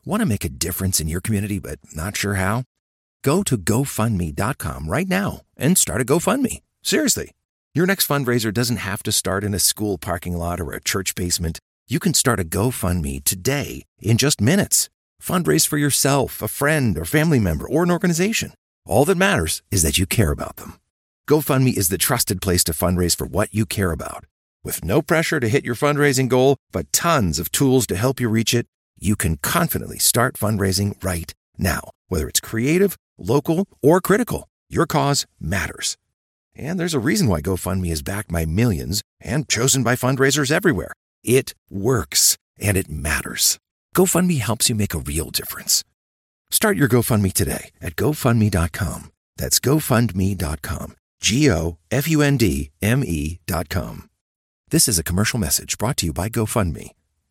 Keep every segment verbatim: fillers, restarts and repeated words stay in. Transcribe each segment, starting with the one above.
Want to make a difference in your community but not sure how? Go to go fund me dot com right now and start a GoFundMe. Seriously. Your next fundraiser doesn't have to start in a school parking lot or a church basement. You can start a GoFundMe today in just minutes. Fundraise for yourself, a friend, or family member, or an organization. All that matters is that you care about them. GoFundMe is the trusted place to fundraise for what you care about. With no pressure to hit your fundraising goal, but tons of tools to help you reach it, you can confidently start fundraising right now. Whether it's creative, local, or critical, your cause matters. And there's a reason why GoFundMe is backed by millions and chosen by fundraisers everywhere. It works, and it matters. GoFundMe helps you make a real difference. Start your GoFundMe today at go fund me dot com. That's go fund me dot com. G O F U N D M E dot com. This is a commercial message brought to you by GoFundMe.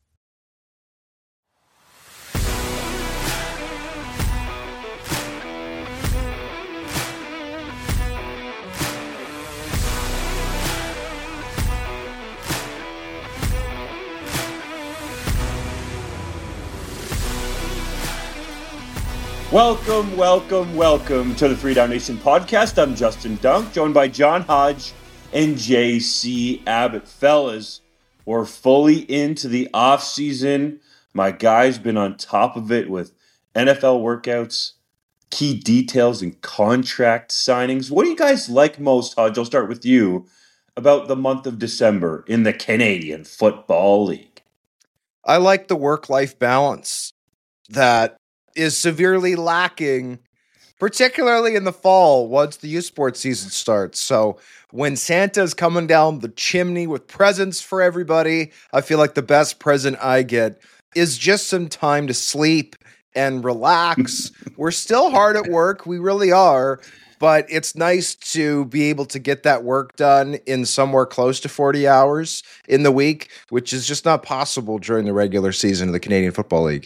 Welcome, welcome, welcome to the Three Down Nation podcast. I'm Justin Dunk, joined by John Hodge and J C Abbott. Fellas, we're fully into the offseason. My guy's been on top of it with N F L workouts, key details, and contract signings. What do you guys like most, Hodge? I'll start with you, about the month of December in the Canadian Football League. I like the work-life balance that is severely lacking, particularly in the fall once the youth sports season starts. So when Santa's coming down the chimney with presents for everybody, I feel like the best present I get is just some time to sleep and relax. We're still hard at work. We really are. But it's nice to be able to get that work done in somewhere close to forty hours in the week, which is just not possible during the regular season of the Canadian Football League.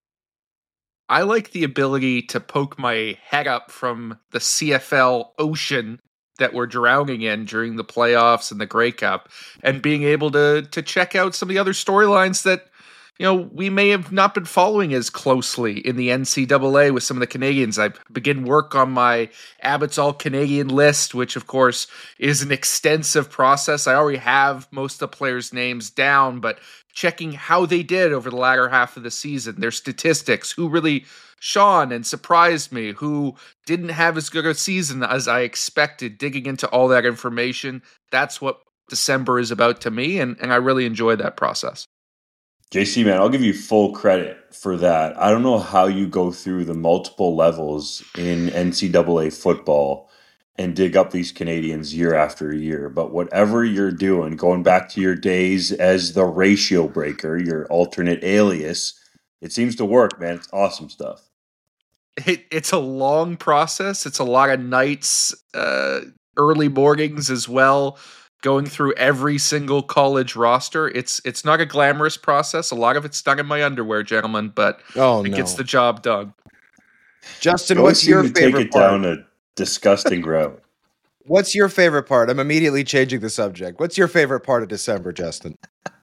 I like the ability to poke my head up from the C F L ocean that we're drowning in during the playoffs and the Grey Cup, and being able to to check out some of the other storylines that, you know, we may have not been following as closely in the N C double A with some of the Canadians. I begin work on my Abbott's All Canadian list, which of course is an extensive process. I already have most of the players' names down, but checking how they did over the latter half of the season, their statistics, who really shone and surprised me, who didn't have as good a season as I expected, digging into all that information. That's what December is about to me, and, and I really enjoy that process. J C, man, I'll give you full credit for that. I don't know how you go through the multiple levels in N C double A football and dig up these Canadians year after year. But whatever you're doing, going back to your days as the ratio breaker, your alternate alias, it seems to work, man. It's awesome stuff. It, it's a long process. It's a lot of nights, uh, early mornings as well, going through every single college roster. It's it's not a glamorous process. A lot of it's done in my underwear, gentlemen, but oh, it no. gets the job done. Justin, what's your favorite take it part? Down a disgusting route. What's your favorite part? I'm immediately changing the subject. What's your favorite part of December, Justin?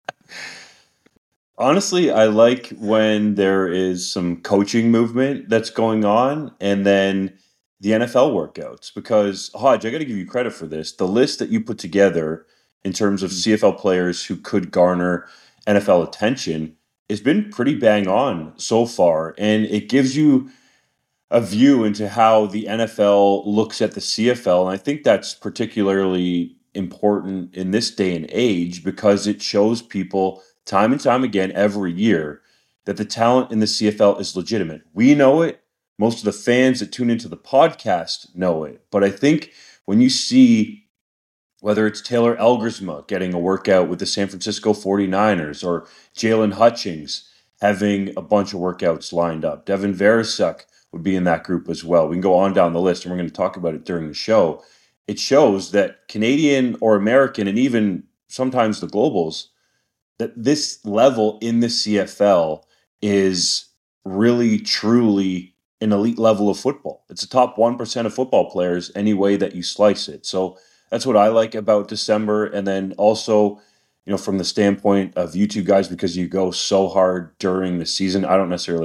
Honestly, I like when there is some coaching movement that's going on, and then the N F L workouts. Because, Hodge, I got to give you credit for this. The list that you put together in terms of C F L players who could garner N F L attention has been pretty bang on so far, and it gives you a view into how the N F L looks at the C F L. And I think that's particularly important in this day and age because it shows people time and time again every year that the talent in the C F L is legitimate. We know it. Most of the fans that tune into the podcast know it. But I think when you see whether it's Taylor Elgersma getting a workout with the San Francisco forty-niners or Jalen Hutchings having a bunch of workouts lined up, Devin Veresuk would be in that group as well. We can go on down the list, and we're going to talk about it during the show. It shows that Canadian or American, and even sometimes the globals, that this level in the C F L is really, truly an elite level of football. It's a top one percent of football players any way that you slice it. So that's what I like about December. And then also, you know, from the standpoint of you two guys, because you go so hard during the season, I don't necessarily like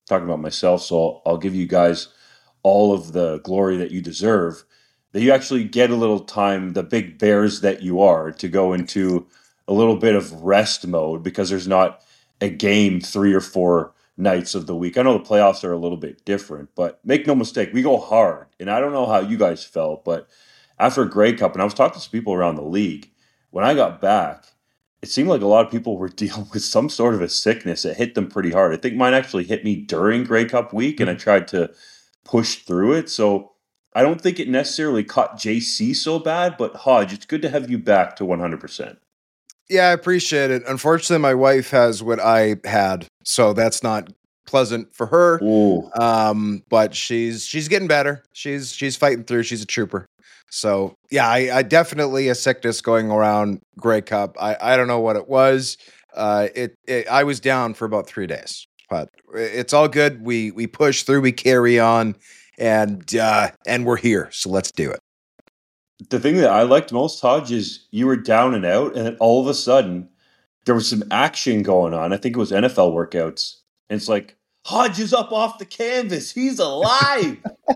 talking about myself, so I'll, I'll give you guys all of the glory that you deserve, that you actually get a little time, the big bears that you are, to go into a little bit of rest mode because there's not a game three or four nights of the week. I know the playoffs are a little bit different, but make no mistake, we go hard. And I don't know how you guys felt, but after Grey Cup, and I was talking to some people around the league, when I got back, it seemed like a lot of people were dealing with some sort of a sickness that hit them pretty hard. I think mine actually hit me during Grey Cup week, and I tried to push through it. So I don't think it necessarily caught J C so bad, but Hodge, it's good to have you back to one hundred percent. Yeah, I appreciate it. Unfortunately, my wife has what I had, so that's not pleasant for her. Ooh. Um, but she's she's getting better. She's she's fighting through. She's a trooper. So yeah, I, I definitely a sickness going around Grey Cup. I, I don't know what it was. Uh, it, it I was down for about three days, but it's all good. We we push through. We carry on, and uh, and we're here. So let's do it. The thing that I liked most, Hodge, is you were down and out, and then all of a sudden there was some action going on. I think it was N F L workouts, and it's like Hodge is up off the canvas. He's alive.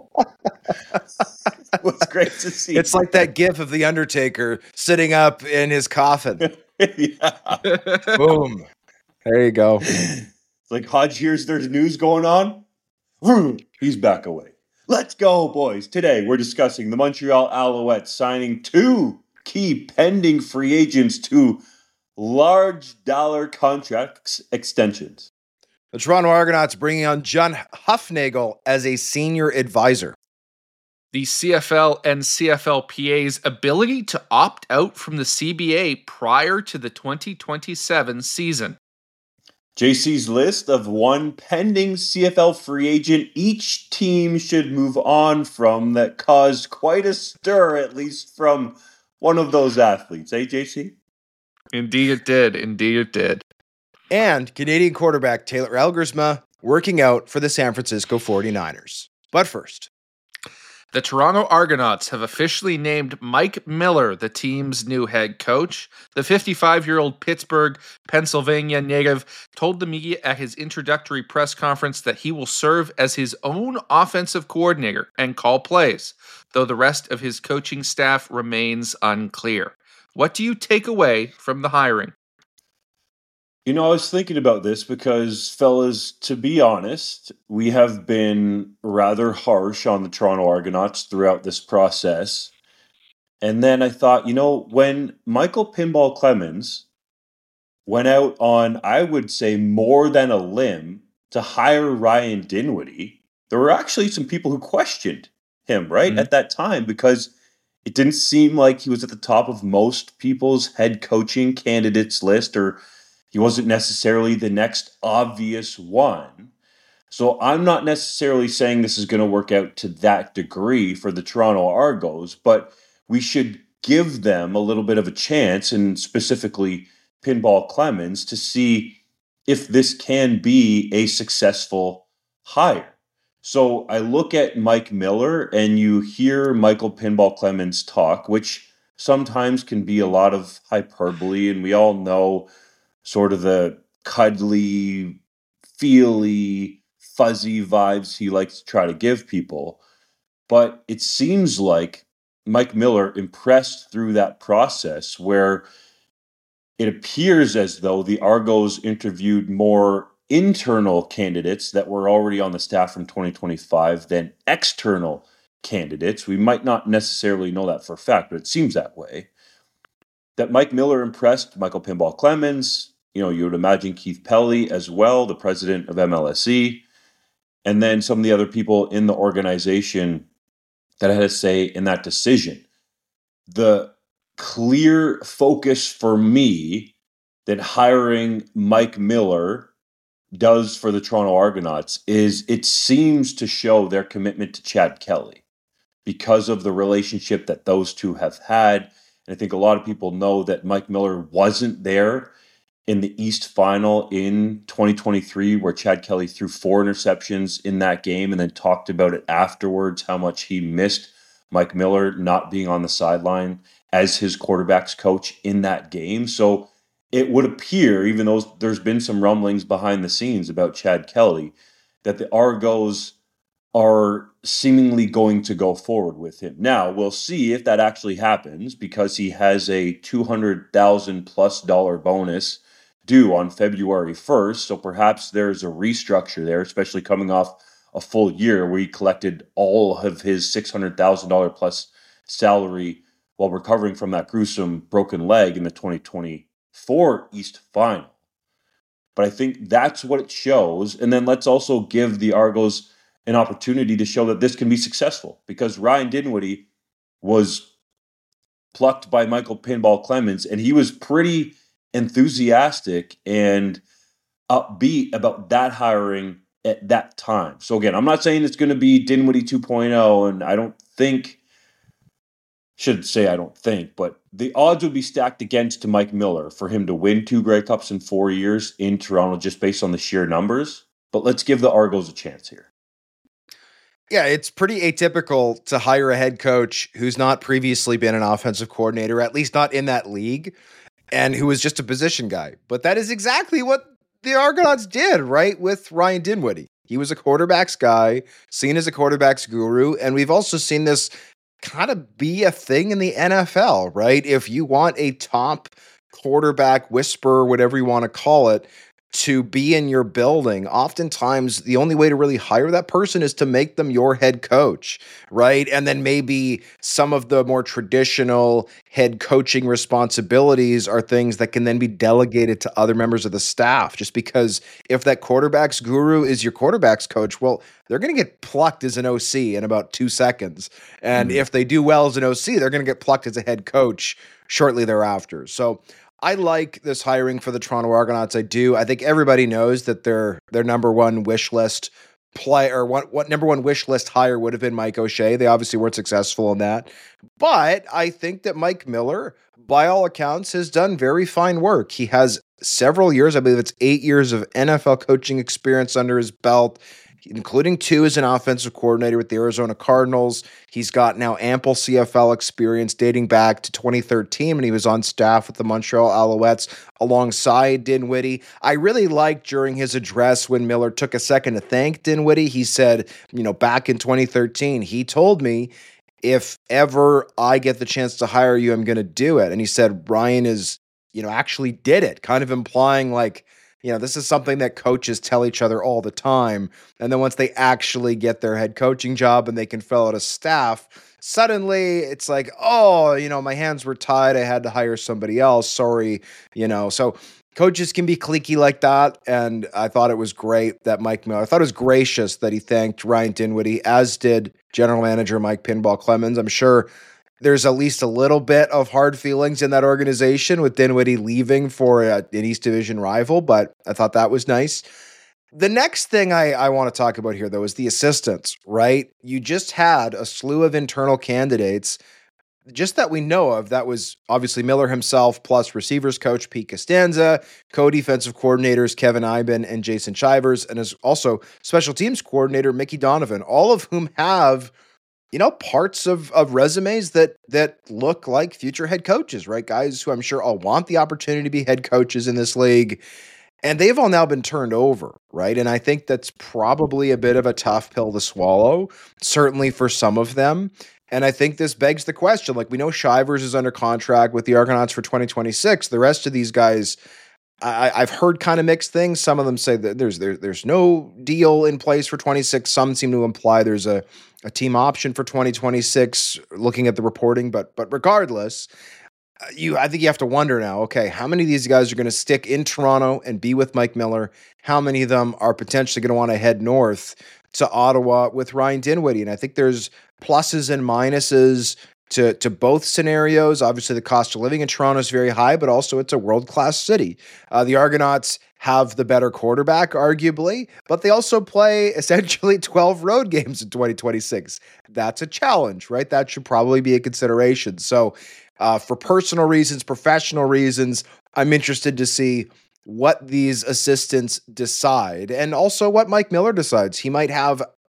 It was great to see. It's like that gif of the Undertaker sitting up in his coffin. Yeah. Boom. There you go. It's like Hodge hears there's news going on. Vroom, he's back away. Let's go, boys. Today we're discussing the Montreal Alouettes signing two key pending free agents to large dollar contract extensions. The Toronto Argonauts bringing on John Hufnagel as a senior advisor. The C F L and C F L P A's ability to opt out from the C B A prior to the twenty twenty-seven season. J C's list of one pending C F L free agent each team should move on from that caused quite a stir, at least from one of those athletes. Eh, J C? Indeed it did. Indeed it did. And Canadian quarterback Taylor Elgersma working out for the San Francisco forty-niners. But first, the Toronto Argonauts have officially named Mike Miller the team's new head coach. The fifty-five-year-old Pittsburgh, Pennsylvania native told the media at his introductory press conference that he will serve as his own offensive coordinator and call plays, though the rest of his coaching staff remains unclear. What do you take away from the hiring? You know, I was thinking about this because, fellas, to be honest, we have been rather harsh on the Toronto Argonauts throughout this process. And then I thought, you know, when Michael Pinball Clemens went out on, I would say, more than a limb to hire Ryan Dinwiddie, there were actually some people who questioned him, right, mm-hmm. at that time, because it didn't seem like he was at the top of most people's head coaching candidates list, or he wasn't necessarily the next obvious one. So I'm not necessarily saying this is going to work out to that degree for the Toronto Argos, but we should give them a little bit of a chance, and specifically Pinball Clemens, to see if this can be a successful hire. So I look at Mike Miller and you hear Michael Pinball Clemens talk, which sometimes can be a lot of hyperbole, and we all know sort of the cuddly, feely, fuzzy vibes he likes to try to give people. But it seems like Mike Miller impressed through that process where it appears as though the Argos interviewed more internal candidates that were already on the staff from twenty twenty-five than external candidates. We might not necessarily know that for a fact, but it seems that way. That Mike Miller impressed Michael Pinball Clemens. You know, you would imagine Keith Pelly as well, the president of M L S E, and then some of the other people in the organization that had a say in that decision. The clear focus for me that hiring Mike Miller does for the Toronto Argonauts is it seems to show their commitment to Chad Kelly because of the relationship that those two have had. And I think a lot of people know that Mike Miller wasn't there in the East Final in twenty twenty-three, where Chad Kelly threw four interceptions in that game and then talked about it afterwards, how much he missed Mike Miller not being on the sideline as his quarterback's coach in that game. So it would appear, even though there's been some rumblings behind the scenes about Chad Kelly, that the Argos are seemingly going to go forward with him. Now, we'll see if that actually happens because he has a two hundred thousand dollars plus dollar bonus due on February first. So perhaps there's a restructure there, especially coming off a full year where he collected all of his six hundred thousand dollars plus salary while recovering from that gruesome broken leg in the twenty twenty-four East Final. But I think that's what it shows. And then let's also give the Argos an opportunity to show that this can be successful, because Ryan Dinwiddie was plucked by Michael Pinball Clemens, and he was pretty enthusiastic and upbeat about that hiring at that time. So again, I'm not saying it's going to be Dinwiddie two point oh, and I don't think, should say I don't think, but the odds would be stacked against to Mike Miller for him to win two Grey Cups in four years in Toronto just based on the sheer numbers. But let's give the Argos a chance here. Yeah, it's pretty atypical to hire a head coach who's not previously been an offensive coordinator, at least not in that league, and who was just a position guy. But that is exactly what the Argonauts did, right, with Ryan Dinwiddie. He was a quarterbacks guy, seen as a quarterbacks guru, and we've also seen this kind of be a thing in the N F L, right? If you want a top quarterback whisperer, whatever you want to call it, to be in your building, oftentimes the only way to really hire that person is to make them your head coach, right? And then maybe some of the more traditional head coaching responsibilities are things that can then be delegated to other members of the staff. Just because if that quarterback's guru is your quarterback's coach, well, they're going to get plucked as an O C in about two seconds. And mm-hmm. if they do well as an O C, they're going to get plucked as a head coach shortly thereafter. So I like this hiring for the Toronto Argonauts. I do. I think everybody knows that their their number one wish list play or what what number one wish list hire would have been Mike O'Shea. They obviously weren't successful in that. But I think that Mike Miller, by all accounts, has done very fine work. He has several years, I believe it's eight years of N F L coaching experience under his belt, including two as an offensive coordinator with the Arizona Cardinals. He's got now ample C F L experience dating back to twenty thirteen when he was on staff with the Montreal Alouettes alongside Dinwiddie. I really liked during his address when Miller took a second to thank Dinwiddie. He said, you know, back in twenty thirteen, he told me, if ever I get the chance to hire you, I'm going to do it. And he said, Ryan is, you know, actually did it, kind of implying like, you know, this is something that coaches tell each other all the time. And then once they actually get their head coaching job and they can fill out a staff, suddenly it's like, oh, you know, my hands were tied. I had to hire somebody else. Sorry. You know, so coaches can be cliquey like that. And I thought it was great that Mike Miller, I thought it was gracious that he thanked Ryan Dinwiddie, as did general manager Mike Pinball Clemens. I'm sure there's at least a little bit of hard feelings in that organization with Dinwiddie leaving for a, an East Division rival, but I thought that was nice. The next thing I, I want to talk about here, though, is the assistants, right? You just had a slew of internal candidates, just that we know of. That was obviously Miller himself, plus receivers coach Pete Costanza, co-defensive coordinators Kevin Iben and Jason Shivers, and as also special teams coordinator Mickey Donovan, all of whom have, you know, parts of, of resumes that that look like future head coaches, right? Guys who I'm sure all want the opportunity to be head coaches in this league. And they've all now been turned over, right? And I think that's probably a bit of a tough pill to swallow, certainly for some of them. And I think this begs the question, like, we know Shivers is under contract with the Argonauts for twenty twenty-six. The rest of these guys, I, I've heard kind of mixed things. Some of them say that there's there, there's no deal in place for twenty-six. Some seem to imply there's a, a team option for twenty twenty-six, looking at the reporting. But but regardless, you I think you have to wonder now, okay, how many of these guys are going to stick in Toronto and be with Mike Miller? How many of them are potentially going to want to head north to Ottawa with Ryan Dinwiddie? And I think there's pluses and minuses to, to both scenarios. Obviously, the cost of living in Toronto is very high, but also it's a world-class city. Uh, the Argonauts have the better quarterback, arguably, but they also play essentially twelve road games in twenty twenty-six. That's a challenge, right? That should probably be a consideration. So uh, for personal reasons, professional reasons, I'm interested to see what these assistants decide, and also what Mike Miller decides. He might have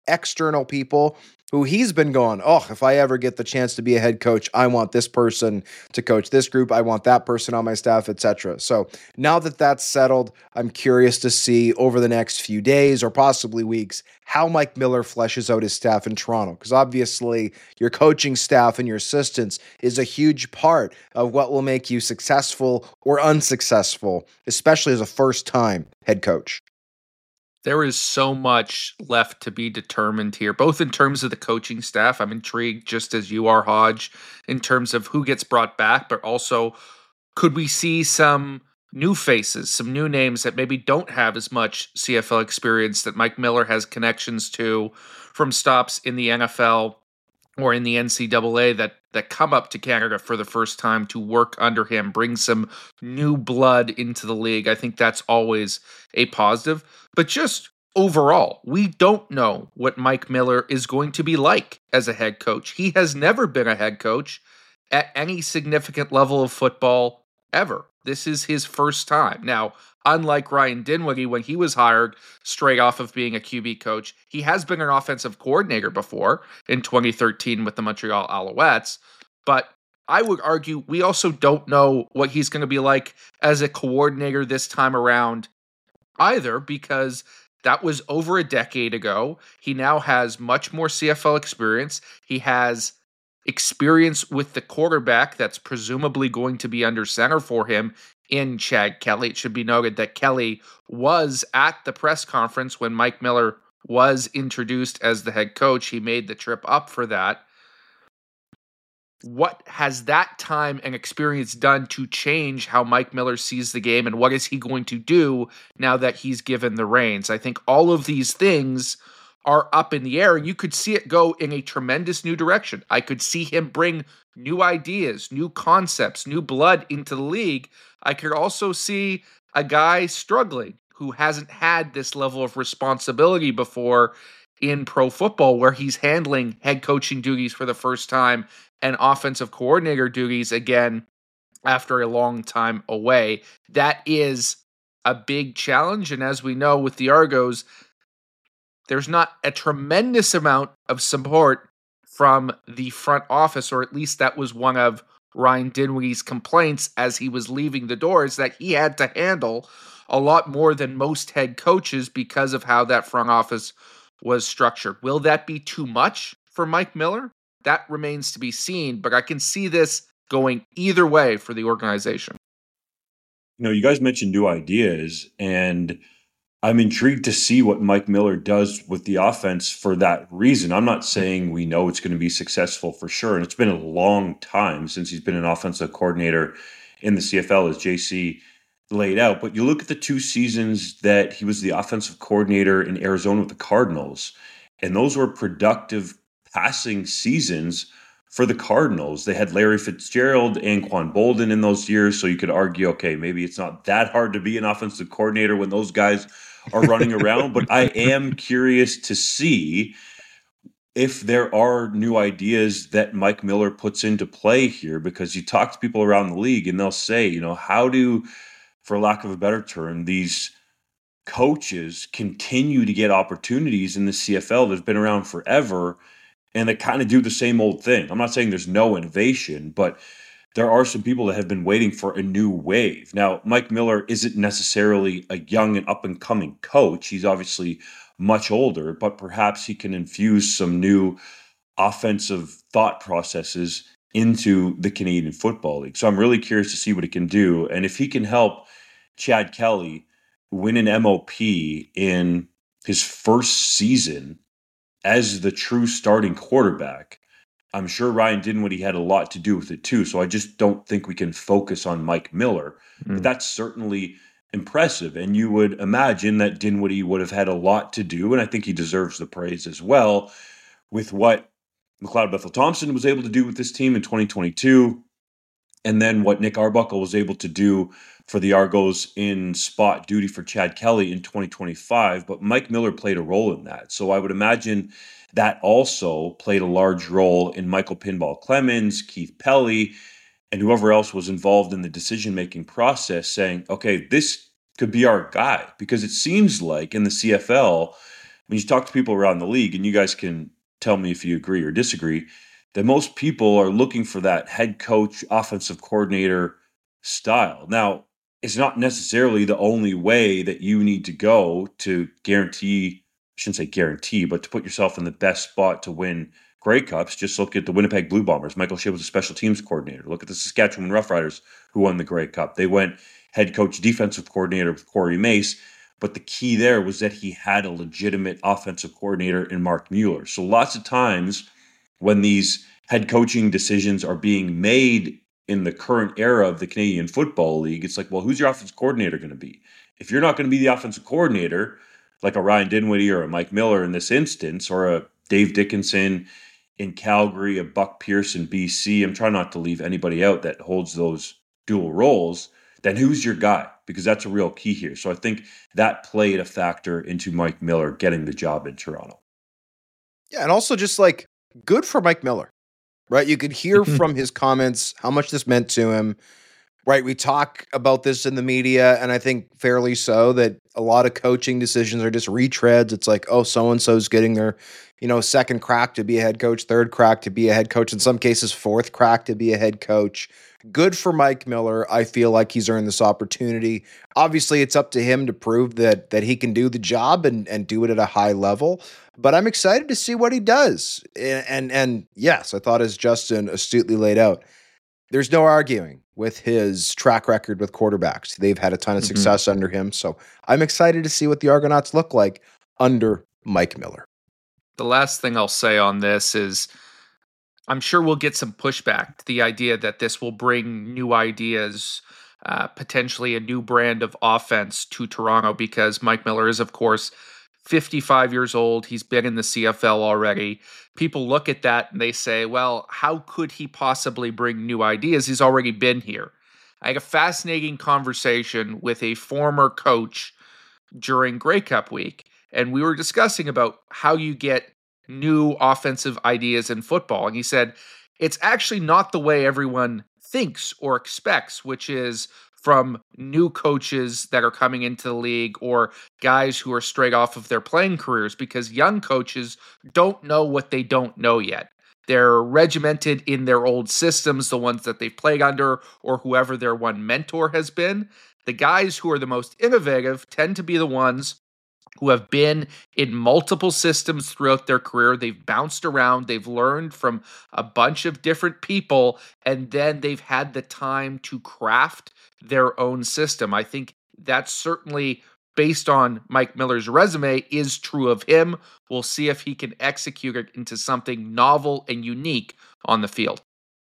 external people who he's been going, oh, if I ever get the chance to be a head coach, I want this person to coach this group. I want that person on my staff, et cetera. So now that that's settled, I'm curious to see over the next few days or possibly weeks how Mike Miller fleshes out his staff in Toronto. Because obviously your coaching staff and your assistants is a huge part of what will make you successful or unsuccessful, especially as a first-time head coach. There is so much left to be determined here, both in terms of the coaching staff. I'm intrigued, just as you are, Hodge, in terms of who gets brought back, but also could we see some new faces, some new names that maybe don't have as much C F L experience that Mike Miller has connections to from stops in the N F L or in the N C double A that that come up to Canada for the first time to work under him, bring some new blood into the league. I think that's always a positive. But just overall, we don't know what Mike Miller is going to be like as a head coach. He has never been a head coach at any significant level of football ever. This is his first time. Now, unlike Ryan Dinwiddie, when he was hired straight off of being a Q B coach, he has been an offensive coordinator before in twenty thirteen with the Montreal Alouettes. But I would argue we also don't know what he's going to be like as a coordinator this time around either, because that was over a decade ago. He now has much more C F L experience. He has experience with the quarterback that's presumably going to be under center for him in Chad Kelly. It should be noted that Kelly was at the press conference when Mike Miller was introduced as the head coach. He made the trip up for that. What has that time and experience done to change how Mike Miller sees the game, and what is he going to do now that he's given the reins? I think all of these things are up in the air, and you could see it go in a tremendous new direction. I could see him bring new ideas, new concepts, new blood into the league. I could also see a guy struggling who hasn't had this level of responsibility before in pro football, where he's handling head coaching duties for the first time and offensive coordinator duties again after a long time away. That is a big challenge, and as we know with the Argos, there's not a tremendous amount of support from the front office, or at least that was one of Ryan Dinwiddie's complaints as he was leaving the doors, that he had to handle a lot more than most head coaches because of how that front office was structured. Will that be too much for Mike Miller? That remains to be seen, but I can see this going either way for the organization. You know, you guys mentioned new ideas, and I'm intrigued to see what Mike Miller does with the offense for that reason. I'm not saying we know it's going to be successful for sure, and it's been a long time since he's been an offensive coordinator in the C F L, as J C laid out. But you look at the two seasons that he was the offensive coordinator in Arizona with the Cardinals, and those were productive passing seasons for the Cardinals. They had Larry Fitzgerald and Quan Bolden in those years, so you could argue, okay, maybe it's not that hard to be an offensive coordinator when those guys are running around. But I am curious to see if there are new ideas that Mike Miller puts into play here, because you talk to people around the league and they'll say, you know, how do, for lack of a better term, these coaches continue to get opportunities in the C F L that's been around forever, and they kind of do the same old thing? I'm not saying there's no innovation, but there are some people that have been waiting for a new wave. Now, Mike Miller isn't necessarily a young and up-and-coming coach. He's obviously much older, but perhaps he can infuse some new offensive thought processes into the Canadian Football League. So I'm really curious to see what he can do. And if he can help Chad Kelly win an M O P in his first season as the true starting quarterback, I'm sure Ryan Dinwiddie had a lot to do with it too. So I just don't think we can focus on Mike Miller. Mm. But that's certainly impressive. And you would imagine that Dinwiddie would have had a lot to do, and I think he deserves the praise as well, with what McLeod Bethel-Thompson was able to do with this team in twenty twenty-two, and then what Nick Arbuckle was able to do for the Argos in spot duty for Chad Kelly in twenty twenty-five. But Mike Miller played a role in that. So I would imagine that also played a large role in Michael Pinball Clemens, Keith Pelly, and whoever else was involved in the decision-making process, saying, okay, this could be our guy. Because it seems like in the C F L, when you talk to people around the league, and you guys can tell me if you agree or disagree, that most people are looking for that head coach, offensive coordinator style. Now, it's not necessarily the only way that you need to go to guarantee, I shouldn't say guarantee, but to put yourself in the best spot to win Grey Cups. Just look at the Winnipeg Blue Bombers. Michael Shea was a special teams coordinator. Look at the Saskatchewan Roughriders who won the Grey Cup. They went head coach, defensive coordinator with Corey Mace. But the key there was that he had a legitimate offensive coordinator in Mark Mueller. So lots of times when these head coaching decisions are being made in the current era of the Canadian Football League, it's like, well, who's your offensive coordinator going to be? If you're not going to be the offensive coordinator, like a Ryan Dinwiddie or a Mike Miller in this instance, or a Dave Dickinson in Calgary, a Buck Pierce in B C, I'm trying not to leave anybody out that holds those dual roles, then who's your guy? Because that's a real key here. So I think that played a factor into Mike Miller getting the job in Toronto. Yeah, and also just like good for Mike Miller, right? You could hear from his comments how much this meant to him, right? We talk about this in the media, and I think fairly so, that a lot of coaching decisions are just retreads. It's like, oh, so-and-so's getting their, you know, second crack to be a head coach, third crack to be a head coach, in some cases, fourth crack to be a head coach. Good for Mike Miller. I feel like he's earned this opportunity. Obviously, it's up to him to prove that that he can do the job and, and do it at a high level. But I'm excited to see what he does. And, and and yes, I thought, as Justin astutely laid out, there's no arguing with his track record with quarterbacks. They've had a ton of Mm-hmm. success under him. So I'm excited to see what the Argonauts look like under Mike Miller. The last thing I'll say on this is I'm sure we'll get some pushback to the idea that this will bring new ideas, uh, potentially a new brand of offense to Toronto, because Mike Miller is, of course, fifty-five years old. He's been in the C F L already. People look at that and they say, well, how could he possibly bring new ideas? He's already been here. I had a fascinating conversation with a former coach during Grey Cup week, and we were discussing about how you get new offensive ideas in football. And he said, it's actually not the way everyone thinks or expects, which is from new coaches that are coming into the league or guys who are straight off of their playing careers, because young coaches don't know what they don't know yet. They're regimented in their old systems, the ones that they've played under, or whoever their one mentor has been. The guys who are the most innovative tend to be the ones who have been in multiple systems throughout their career. They've bounced around, they've learned from a bunch of different people, and then they've had the time to craft their own system. I think that's certainly, based on Mike Miller's resume, is true of him. We'll see if he can execute it into something novel and unique on the field.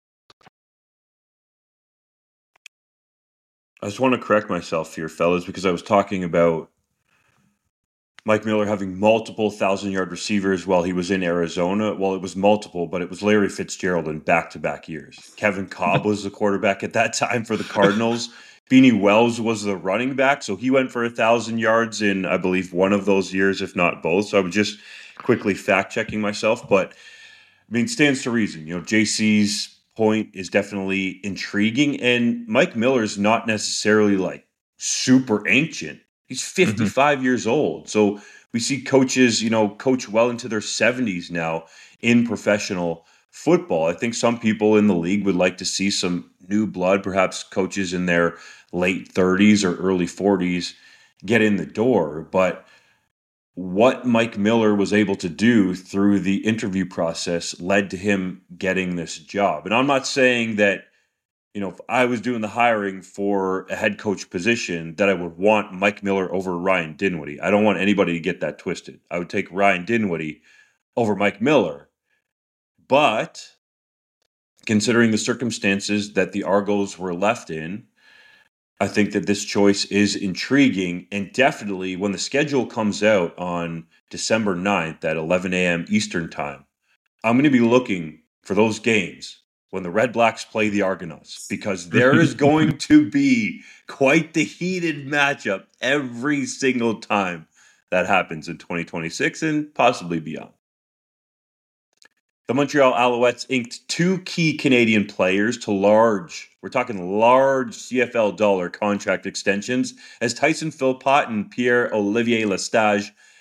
I just want to correct myself here, fellas, because I was talking about Mike Miller having multiple thousand-yard receivers while he was in Arizona. Well, it was multiple, but it was Larry Fitzgerald in back-to-back years. Kevin Cobb was the quarterback at that time for the Cardinals. Beanie Wells was the running back, so he went for one thousand yards in, I believe, one of those years, if not both. So I was just quickly fact-checking myself. But, I mean, stands to reason. You know, J C's point is definitely intriguing, and Mike Miller's not necessarily, like, super ancient. He's fifty-five mm-hmm. years old. So we see coaches, you know, coach well into their seventies now in professional football. I think some people in the league would like to see some new blood, perhaps coaches in their late thirties or early forties get in the door. But what Mike Miller was able to do through the interview process led to him getting this job. And I'm not saying that, you know, if I was doing the hiring for a head coach position, that I would want Mike Miller over Ryan Dinwiddie. I don't want anybody to get that twisted. I would take Ryan Dinwiddie over Mike Miller. But considering the circumstances that the Argos were left in, I think that this choice is intriguing. And definitely when the schedule comes out on December ninth at eleven a.m. Eastern time, I'm going to be looking for those games when the Red Blacks play the Argonauts, because there is going to be quite the heated matchup every single time that happens in twenty twenty-six and possibly beyond. The Montreal Alouettes inked two key Canadian players to large, we're talking large C F L dollar contract extensions, as Tyson Philpott and Pierre-Olivier Lestage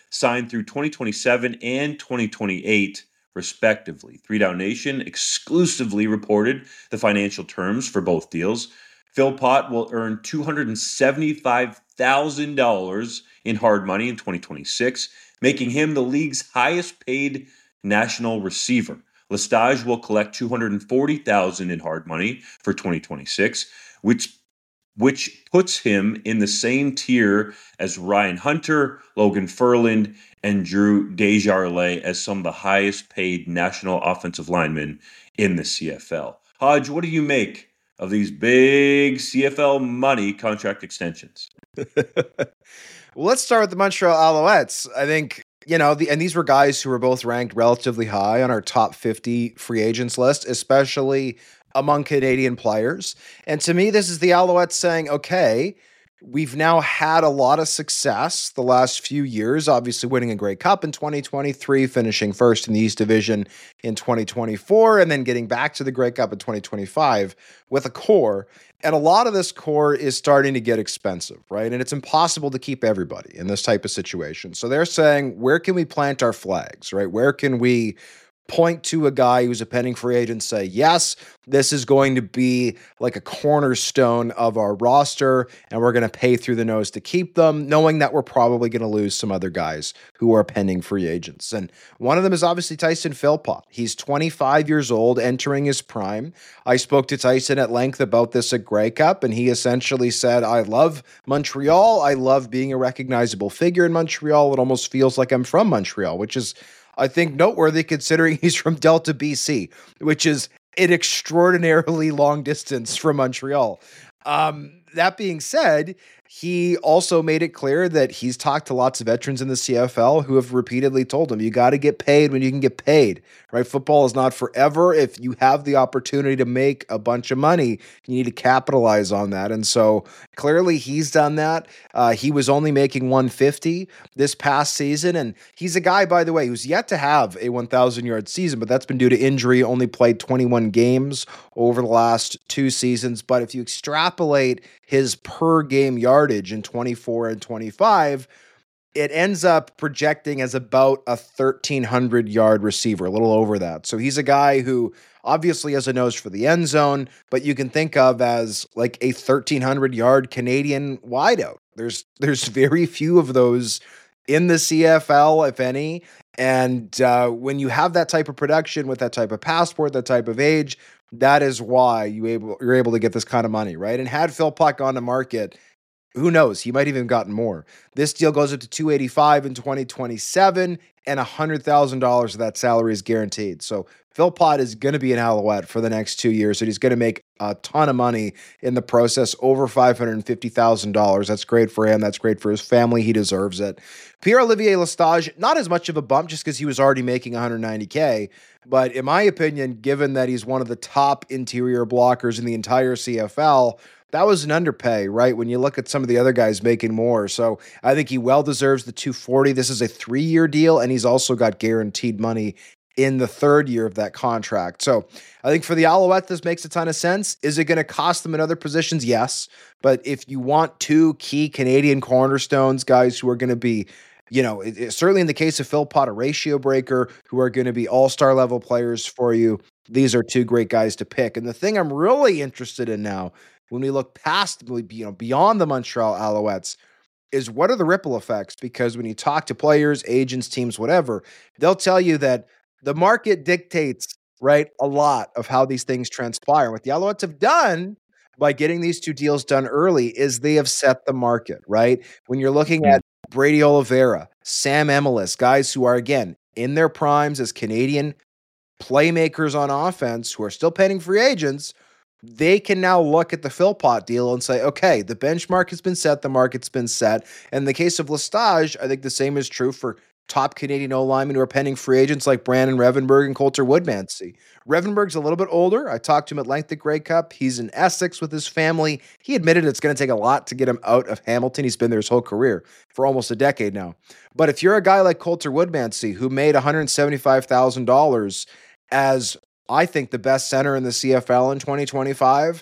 signed through twenty twenty-seven and twenty twenty-eight, respectively. Three Down Nation exclusively reported the financial terms for both deals. Philpott will earn two hundred seventy-five thousand dollars in hard money in twenty twenty-six, making him the league's highest paid national receiver. Lestage will collect two hundred forty thousand dollars in hard money for twenty twenty-six, which which puts him in the same tier as Ryan Hunter, Logan Ferland, and Drew Desjardins as some of the highest paid national offensive linemen in the C F L. Hodge, what do you make of these big C F L money contract extensions? Well, let's start with the Montreal Alouettes. I think, you know, the, and these were guys who were both ranked relatively high on our top fifty free agents list, especially among Canadian players. And to me, this is the Alouettes saying, okay, we've now had a lot of success the last few years, obviously winning a Grey Cup in twenty twenty-three, finishing first in the East Division in twenty twenty-four, and then getting back to the Grey Cup in twenty twenty-five with a core. And a lot of this core is starting to get expensive, right? And it's impossible to keep everybody in this type of situation. So they're saying, where can we plant our flags, right? Where can we point to a guy who's a pending free agent, say, yes, this is going to be like a cornerstone of our roster, and we're going to pay through the nose to keep them, knowing that we're probably going to lose some other guys who are pending free agents. And one of them is obviously Tyson Philpott. He's twenty-five years old, entering his prime. I spoke to Tyson at length about this at Grey Cup, and he essentially said, I love Montreal. I love being a recognizable figure in Montreal. It almost feels like I'm from Montreal, which is, I think, noteworthy considering he's from Delta, B C, which is an extraordinarily long distance from Montreal. Um, that being said, he also made it clear that he's talked to lots of veterans in the C F L who have repeatedly told him, you got to get paid when you can get paid, right? Football is not forever. If you have the opportunity to make a bunch of money, you need to capitalize on that. And so clearly he's done that. Uh, he was only making one hundred fifty this past season. And he's a guy, by the way, who's yet to have a one thousand yard season, but that's been due to injury, only played twenty-one games over the last two seasons. But if you extrapolate his per game yardage in twenty-four and twenty-five, it ends up projecting as about a thirteen hundred yard receiver, a little over that. So he's a guy who obviously has a nose for the end zone, but you can think of as like a thirteen hundred yard Canadian wideout. There's, there's very few of those in the C F L, if any. And uh, when you have that type of production with that type of passport, that type of age, that is why you able you're able to get this kind of money, right? And had Philpott gone to market, who knows? He might have even gotten more. This deal goes up to two eighty-five in twenty twenty-seven, and one hundred thousand dollars of that salary is guaranteed. So Philpott is going to be an Alouette for the next two years, and he's going to make a ton of money in the process, over five hundred fifty thousand dollars. That's great for him. That's great for his family. He deserves it. Pierre-Olivier Lestage, not as much of a bump just because he was already making one hundred ninety K, but in my opinion, given that he's one of the top interior blockers in the entire C F L, that was an underpay, right? When you look at some of the other guys making more. So I think he well deserves the two forty. This is a three-year deal, and he's also got guaranteed money in the third year of that contract. So I think for the Alouettes, this makes a ton of sense. Is it going to cost them in other positions? Yes. But if you want two key Canadian cornerstones, guys who are going to be, you know, it, it, certainly in the case of Philpott, a ratio breaker, who are going to be all-star level players for you, these are two great guys to pick. And the thing I'm really interested in now, when we look past, you know, beyond the Montreal Alouettes, is what are the ripple effects? Because when you talk to players, agents, teams, whatever, they'll tell you that the market dictates, right, a lot of how these things transpire. What the Alouettes have done by getting these two deals done early is they have set the market, right? When you're looking at Brady Oliveira, Sam Emilus, guys who are, again, in their primes as Canadian playmakers on offense who are still pending free agents, they can now look at the Philpott deal and say, okay, the benchmark has been set, the market's been set. And in the case of Lestage, I think the same is true for top Canadian O-linemen who are pending free agents like Brandon Revenberg and Coulter Woodmansey. Revenberg's a little bit older. I talked to him at length at Grey Cup. He's in Essex with his family. He admitted it's going to take a lot to get him out of Hamilton. He's been there his whole career for almost a decade now. But if you're a guy like Coulter Woodmansey who made one hundred seventy-five thousand dollars as, I think, the best center in the C F L in twenty twenty-five,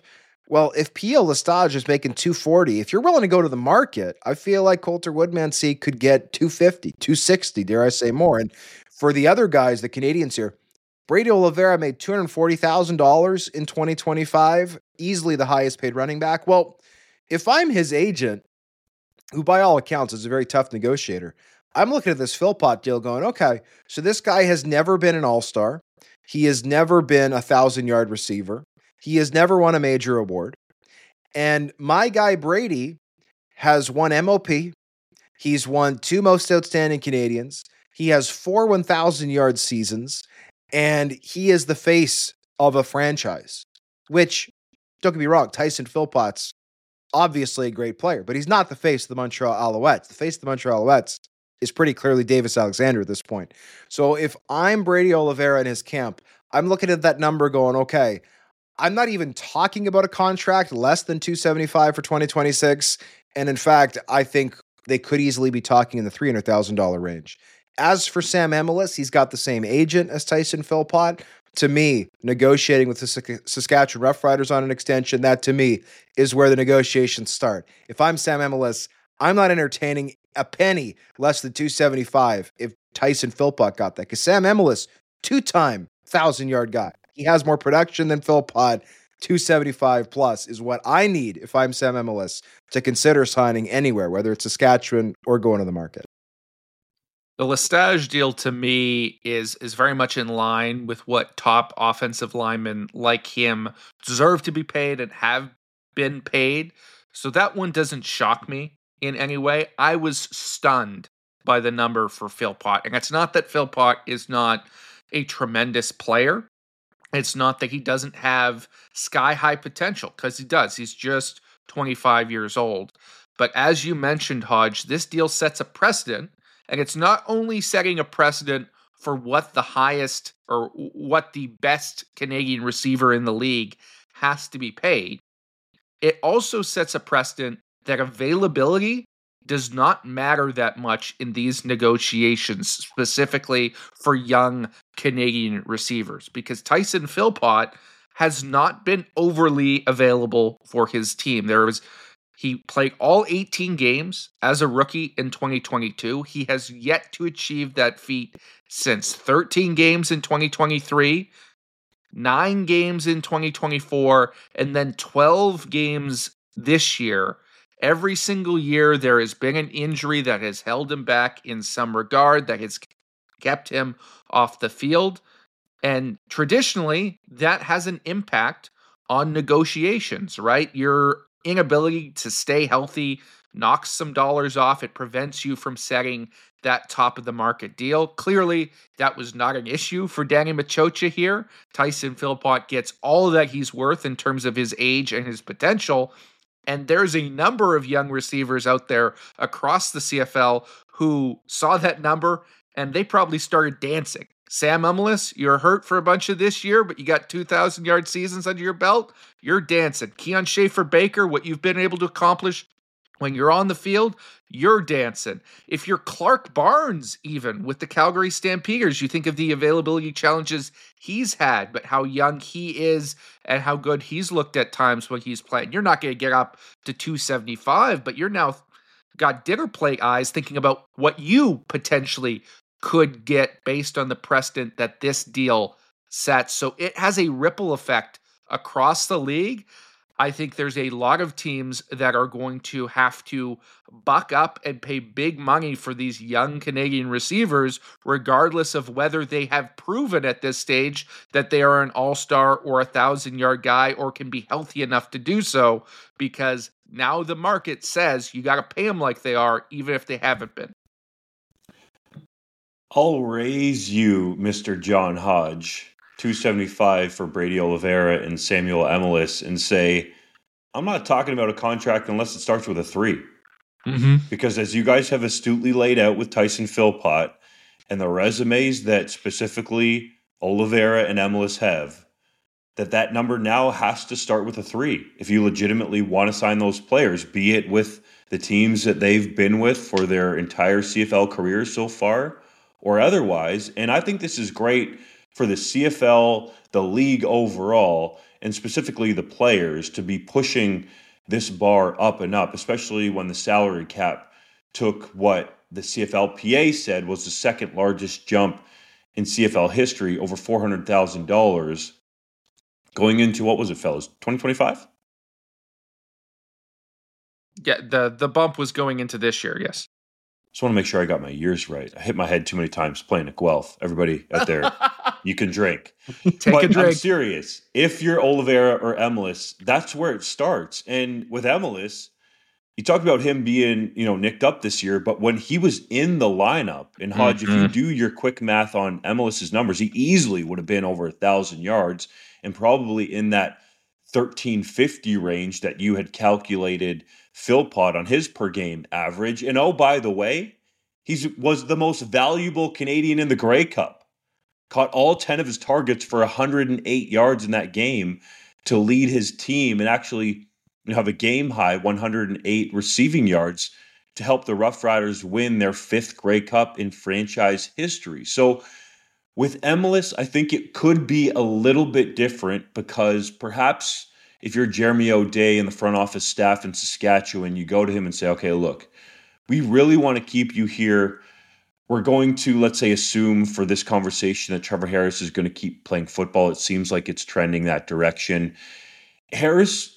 Well, if P L Lestage is making two forty, if you're willing to go to the market, I feel like Coulter Woodmansee could get two fifty, two sixty, dare I say more. And for the other guys, the Canadians here, Brady Oliveira made two hundred forty thousand dollars in twenty twenty-five, easily the highest paid running back. Well, if I'm his agent, who by all accounts is a very tough negotiator, I'm looking at this Philpott deal going, okay, so this guy has never been an all-star. He has never been a thousand-yard receiver. He has never won a major award. And my guy Brady has won M O P. He's won two most outstanding Canadians. He has four one thousand-yard seasons. And he is the face of a franchise, which, don't get me wrong, Tyson Philpott's obviously a great player, but he's not the face of the Montreal Alouettes. The face of the Montreal Alouettes is pretty clearly Davis Alexander at this point. So if I'm Brady Oliveira in his camp, I'm looking at that number going, okay, I'm not even talking about a contract less than two seventy-five for twenty twenty-six. And in fact, I think they could easily be talking in the three hundred thousand dollars range. As for Sam Emilus, he's got the same agent as Tyson Philpott. To me, negotiating with the Saskatchewan Roughriders on an extension, that to me is where the negotiations start. If I'm Sam Emilus, I'm not entertaining a penny less than two seventy-five if Tyson Philpott got that. Because Sam Emilus, two-time thousand-yard guy. He has more production than Philpott. two seventy-five plus is what I need if I'm Sam Emilus to consider signing anywhere, whether it's Saskatchewan or going to the market. The Lestage deal to me is is very much in line with what top offensive linemen like him deserve to be paid and have been paid. So that one doesn't shock me in any way. I was stunned by the number for Philpott. And it's not that Philpott is not a tremendous player. It's not that he doesn't have sky-high potential, because he does. He's just twenty-five years old. But as you mentioned, Hodge, this deal sets a precedent, and it's not only setting a precedent for what the highest or what the best Canadian receiver in the league has to be paid, it also sets a precedent that availability does not matter that much in these negotiations, specifically for young Canadian receivers, because Tyson Philpott has not been overly available for his team. There was He played all eighteen games as a rookie in twenty twenty-two. He has yet to achieve that feat since thirteen games in twenty twenty-three, nine games in twenty twenty-four, and then twelve games this year. Every single year, there has been an injury that has held him back in some regard, that has kept him off the field. And traditionally, that has an impact on negotiations, right? Your inability to stay healthy knocks some dollars off. It prevents you from setting that top of the market deal. Clearly, that was not an issue for Danny Machocha here. Tyson Philpott gets all that he's worth in terms of his age and his potential. And there's a number of young receivers out there across the C F L who saw that number and they probably started dancing. Sam Emilus, you're hurt for a bunch of this year, but you got two thousand yard seasons under your belt. You're dancing. Keon Schaefer-Baker, what you've been able to accomplish when you're on the field, you're dancing. If you're Clark Barnes, even with the Calgary Stampeders, you think of the availability challenges he's had, but how young he is and how good he's looked at times when he's playing. You're not going to get up to two seventy-five, but you're now got dinner plate eyes thinking about what you potentially could get based on the precedent that this deal sets. So it has a ripple effect across the league. I think there's a lot of teams that are going to have to buck up and pay big money for these young Canadian receivers, regardless of whether they have proven at this stage that they are an all-star or a thousand-yard guy or can be healthy enough to do so, because now the market says you got to pay them like they are, even if they haven't been. I'll raise you, Mister John Hodge, two seventy-five for Brady Oliveira and Samuel Emilus, and say, I'm not talking about a contract unless it starts with a three. Mm-hmm. Because as you guys have astutely laid out with Tyson Philpott and the resumes that specifically Oliveira and Emilus have, that that number now has to start with a three if you legitimately want to sign those players, be it with the teams that they've been with for their entire C F L careers so far or otherwise. And I think this is great for the C F L, the league overall, and specifically the players to be pushing this bar up and up, especially when the salary cap took what the C F L P A said was the second largest jump in C F L history, over four hundred thousand dollars going into, what was it, fellas, twenty twenty-five? Yeah, the, the bump was going into this year, yes. Just want to make sure I got my years right. I hit my head too many times playing at Guelph. Everybody out there, you can drink. Take but a drink. I'm serious. If you're Oliveira or Emelis, that's where it starts. And with Emelis, you talked about him being, you know, nicked up this year, but when he was in the lineup, and Hodge, mm-hmm. if you do your quick math on Emelis's numbers, he easily would have been over a thousand yards and probably in that thirteen fifty range that you had calculated Philpott on his per game average. And oh, by the way, he was the most valuable Canadian in the Grey Cup. Caught all ten of his targets for one hundred eight yards in that game to lead his team and actually, you know, have a game high one hundred eight receiving yards to help the Rough Riders win their fifth Grey Cup in franchise history. So with Emelis, I think it could be a little bit different because perhaps if you're Jeremy O'Day and the front office staff in Saskatchewan, you go to him and say, okay, look, we really want to keep you here. We're going to, let's say, assume for this conversation that Trevor Harris is going to keep playing football. It seems like it's trending that direction. Harris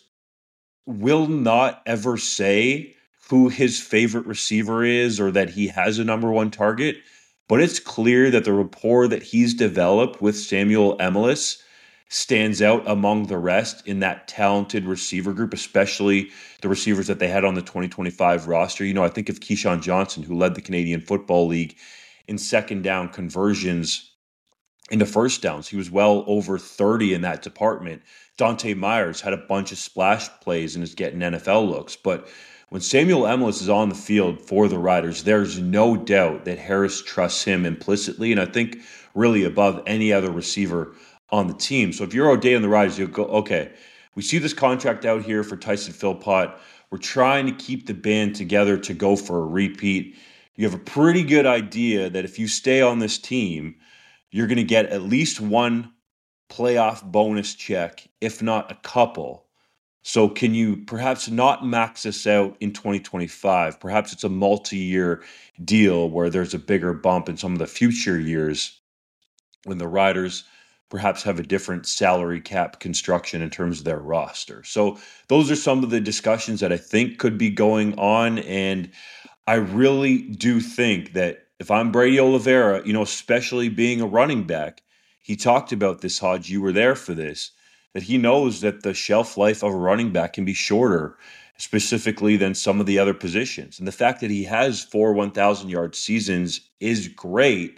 will not ever say who his favorite receiver is or that he has a number one target, but it's clear that the rapport that he's developed with Samuel Emelis stands out among the rest in that talented receiver group, especially the receivers that they had on the twenty twenty-five roster. You know, I think of Keyshawn Johnson, who led the Canadian Football League in second down conversions into first downs. He was well over thirty in that department. Dante Myers had a bunch of splash plays and is getting N F L looks. But when Samuel Emelis is on the field for the Riders, there's no doubt that Harris trusts him implicitly, and I think really above any other receiver on the team. So if you're O'Day and the Riders, you'll go, okay, we see this contract out here for Tyson Philpott. We're trying to keep the band together to go for a repeat. You have a pretty good idea that if you stay on this team, you're going to get at least one playoff bonus check, if not a couple. So can you perhaps not max this out in twenty twenty-five? Perhaps it's a multi-year deal where there's a bigger bump in some of the future years when the Riders perhaps have a different salary cap construction in terms of their roster. So those are some of the discussions that I think could be going on. And I really do think that if I'm Brady Oliveira, you know, especially being a running back, he talked about this, Hodge, you were there for this, that he knows that the shelf life of a running back can be shorter, specifically than some of the other positions. And the fact that he has four one thousand yard seasons is great,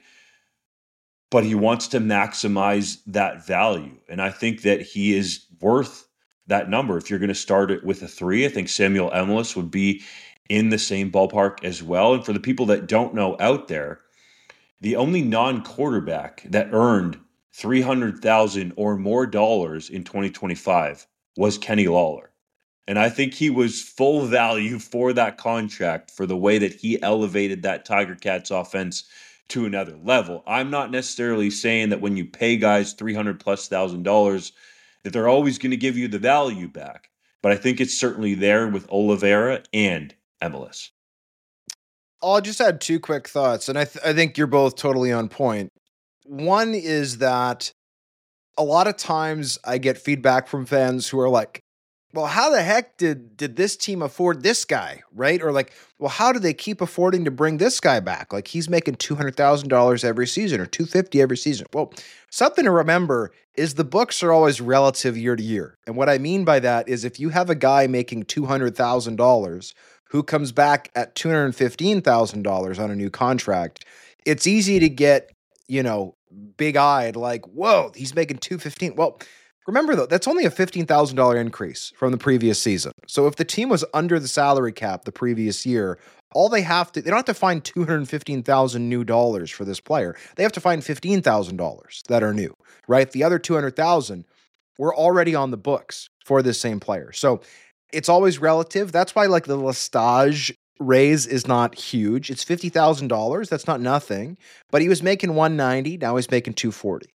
but he wants to maximize that value. And I think that he is worth that number. If you're going to start it with a three, I think Samuel Emelis would be in the same ballpark as well. And for the people that don't know out there, the only non-quarterback that earned three hundred thousand dollars or more dollars in twenty twenty-five was Kenny Lawler. And I think he was full value for that contract for the way that he elevated that Tiger Cats offense to another level. I'm not necessarily saying that when you pay guys three hundred plus thousand dollars that they're always going to give you the value back, but I think it's certainly there with Oliveira and Emelis. I'll just add two quick thoughts, and I th- I think you're both totally on point. One is that a lot of times I get feedback from fans who are like, well, how the heck did, did this team afford this guy, right? Or like, well, how do they keep affording to bring this guy back? Like he's making two hundred thousand dollars every season or two hundred fifty thousand dollars every season. Well, something to remember is the books are always relative year to year. And what I mean by that is if you have a guy making two hundred thousand dollars who comes back at two hundred fifteen thousand dollars on a new contract, it's easy to get, you know, big-eyed like, whoa, he's making two hundred fifteen. Well, remember, though, that's only a fifteen thousand dollars increase from the previous season. So if the team was under the salary cap the previous year, all they have to, they don't have to find two hundred fifteen thousand new dollars for this player. They have to find fifteen thousand dollars that are new, right? The other two hundred thousand were already on the books for this same player. So it's always relative. That's why like the Lestage raise is not huge. It's fifty thousand dollars. That's not nothing, but he was making one hundred ninety. Now he's making two hundred forty.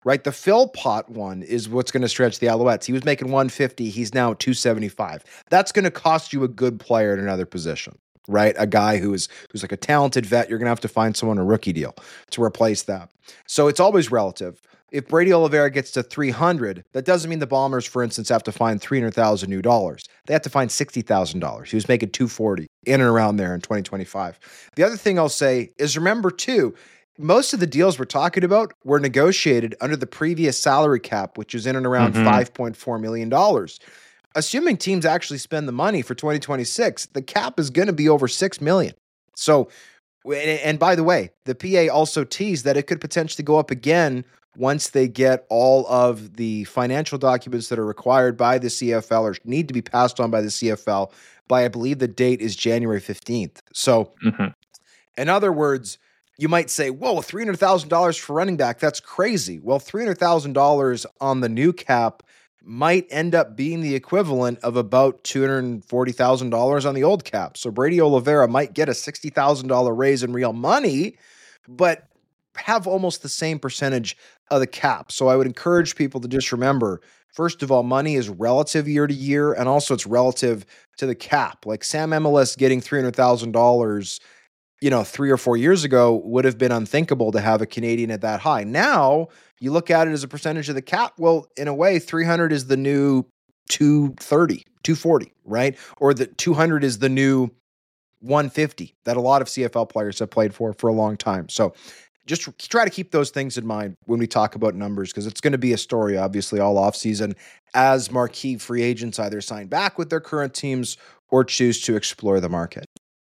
right? The Philpott one is what's going to stretch the Alouettes. He was making one fifty. He's now two seventy-five. That's going to cost you a good player at another position, right? A guy who is who's like a talented vet. You're going to have to find someone a rookie deal to replace that. So it's always relative. If Brady Oliveira gets to three hundred, that doesn't mean the Bombers, for instance, have to find three hundred thousand new dollars. They have to find sixty thousand dollars. He was making two forty in and around there in twenty twenty-five. The other thing I'll say is remember too, most of the deals we're talking about were negotiated under the previous salary cap, which is in and around mm-hmm. five point four million dollars. Assuming teams actually spend the money for twenty twenty-six, the cap is going to be over six million dollars. So, and by the way, the P A also teased that it could potentially go up again once they get all of the financial documents that are required by the C F L or need to be passed on by the C F L by, I believe the date is January fifteenth. So, mm-hmm. in other words, you might say, whoa, three hundred thousand dollars for running back, that's crazy. Well, three hundred thousand dollars on the new cap might end up being the equivalent of about two hundred forty thousand dollars on the old cap. So Brady Oliveira might get a sixty thousand dollars raise in real money, but have almost the same percentage of the cap. So I would encourage people to just remember, first of all, money is relative year to year, and also it's relative to the cap. Like Sam M L S getting three hundred thousand dollars, you know, three or four years ago would have been unthinkable to have a Canadian at that high. Now you look at it as a percentage of the cap. Well, in a way, three hundred is the new two thirty, two forty, right? Or the two hundred is the new one fifty that a lot of C F L players have played for for a long time. So just try to keep those things in mind when we talk about numbers, because it's going to be a story, obviously, all offseason as marquee free agents either sign back with their current teams or choose to explore the market.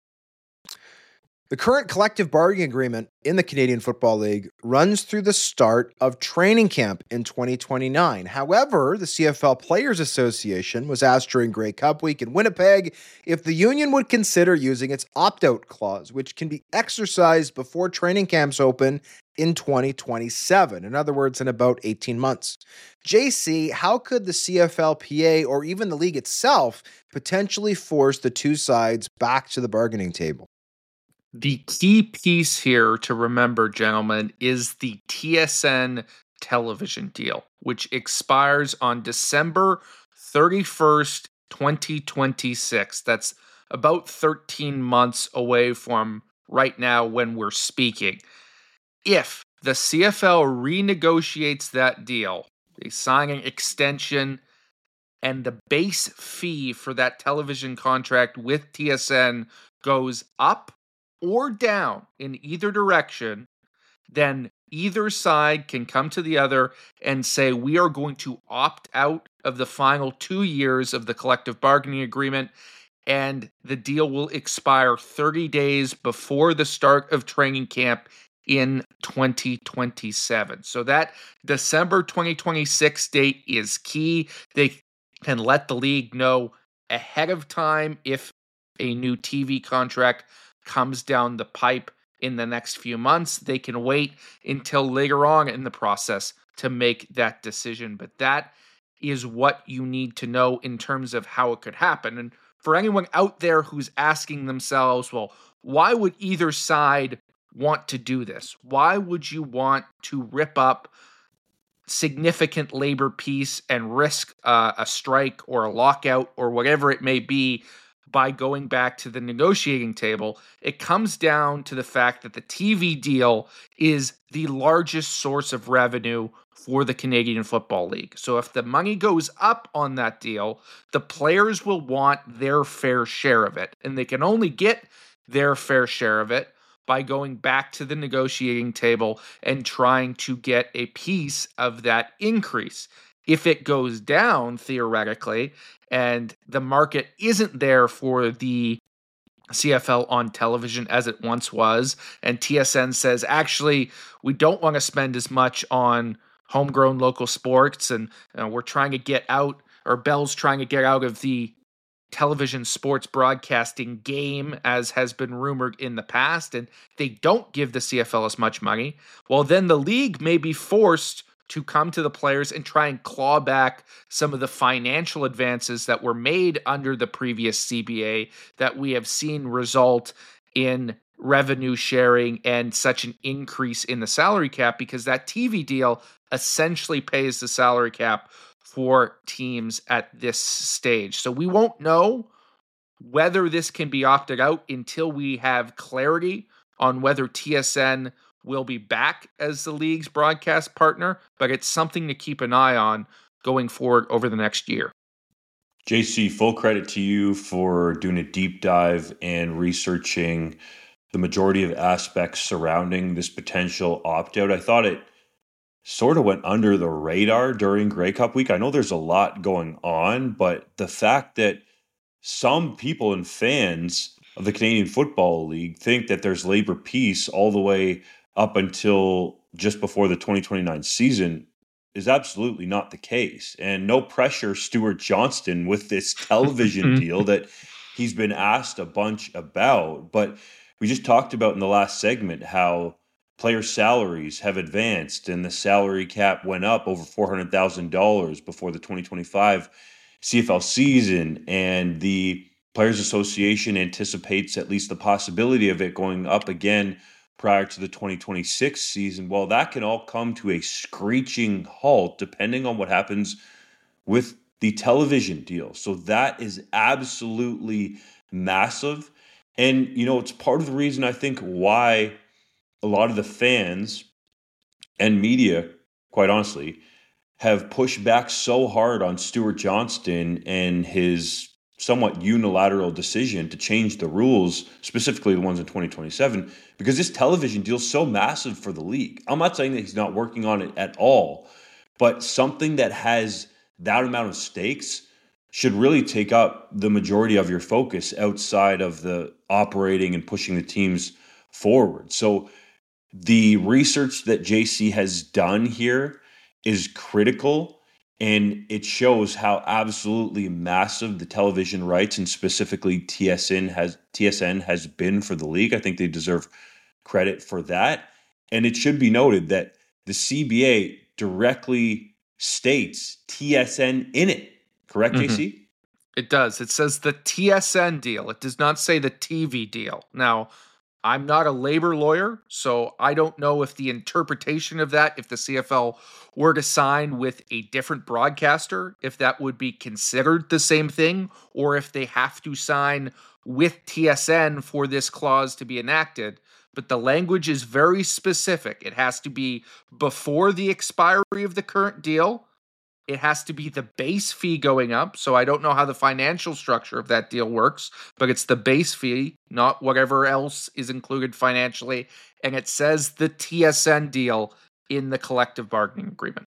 The current collective bargaining agreement in the Canadian Football League runs through the start of training camp in twenty twenty-nine. However, the C F L Players Association was asked during Grey Cup week in Winnipeg if the union would consider using its opt-out clause, which can be exercised before training camps open in twenty twenty-seven. In other words, in about eighteen months. J C, how could the C F L P A or even the league itself potentially force the two sides back to the bargaining table? The key piece here to remember, gentlemen, is the T S N television deal, which expires on December thirty-first, twenty twenty-six. That's about thirteen months away from right now when we're speaking. If the C F L renegotiates that deal, they sign an extension, and the base fee for that television contract with T S N goes up or down in either direction, then either side can come to the other and say, we are going to opt out of the final two years of the collective bargaining agreement, and the deal will expire thirty days before the start of training camp in twenty twenty-seven. So that December twenty twenty-six date is key. They can let the league know ahead of time if a new T V contract comes down the pipe in the next few months. They can wait until later on in the process to make that decision. But that is what you need to know in terms of how it could happen. And for anyone out there who's asking themselves, well, why would either side want to do this? Why would you want to rip up significant labor peace and risk uh, a strike or a lockout or whatever it may be by going back to the negotiating table? It comes down to the fact that the T V deal is the largest source of revenue for the Canadian Football League. So if the money goes up on that deal, the players will want their fair share of it. And they can only get their fair share of it by going back to the negotiating table and trying to get a piece of that increase. If it goes down, theoretically, and the market isn't there for the C F L on television as it once was, and T S N says, actually, we don't want to spend as much on homegrown local sports, and you know, we're trying to get out, or Bell's trying to get out of the television sports broadcasting game, as has been rumored in the past, and they don't give the C F L as much money, well, then the league may be forced to come to the players and try and claw back some of the financial advances that were made under the previous C B A that we have seen result in revenue sharing and such an increase in the salary cap, because that T V deal essentially pays the salary cap for teams at this stage. So we won't know whether this can be opted out until we have clarity on whether T S N will be back as the league's broadcast partner, but it's something to keep an eye on going forward over the next year. J C, full credit to you for doing a deep dive and researching the majority of aspects surrounding this potential opt-out. I thought it sort of went under the radar during Grey Cup week. I know there's a lot going on, but the fact that some people and fans of the Canadian Football League think that there's labor peace all the way up until just before the twenty twenty-nine season is absolutely not the case. And no pressure, Stuart Johnston, with this television deal that he's been asked a bunch about. But we just talked about in the last segment how player salaries have advanced and the salary cap went up over four hundred thousand dollars before the twenty twenty-five C F L season. And the Players Association anticipates at least the possibility of it going up again prior to the twenty twenty-six season. Well, that can all come to a screeching halt depending on what happens with the television deal. So that is absolutely massive. And, you know, it's part of the reason I think why a lot of the fans and media, quite honestly, have pushed back so hard on Stuart Johnston and his somewhat unilateral decision to change the rules, specifically the ones in twenty twenty-seven, because this television deal is so massive for the league. I'm not saying that he's not working on it at all, but something that has that amount of stakes should really take up the majority of your focus outside of the operating and pushing the teams forward. So the research that J C has done here is critical, and it shows how absolutely massive the television rights and specifically T S N has T S N has been for the league. I think they deserve credit for that. And it should be noted that the C B A directly states T S N in it. Correct, mm-hmm. J C? It does. It says the T S N deal. It does not say the T V deal. Now, I'm not a labor lawyer, so I don't know if the interpretation of that, if the C F L were to sign with a different broadcaster, if that would be considered the same thing, or if they have to sign with T S N for this clause to be enacted. But the language is very specific. It has to be before the expiry of the current deal. It has to be the base fee going up. So I don't know how the financial structure of that deal works, but it's the base fee, not whatever else is included financially. And it says the T S N deal in the collective bargaining agreement.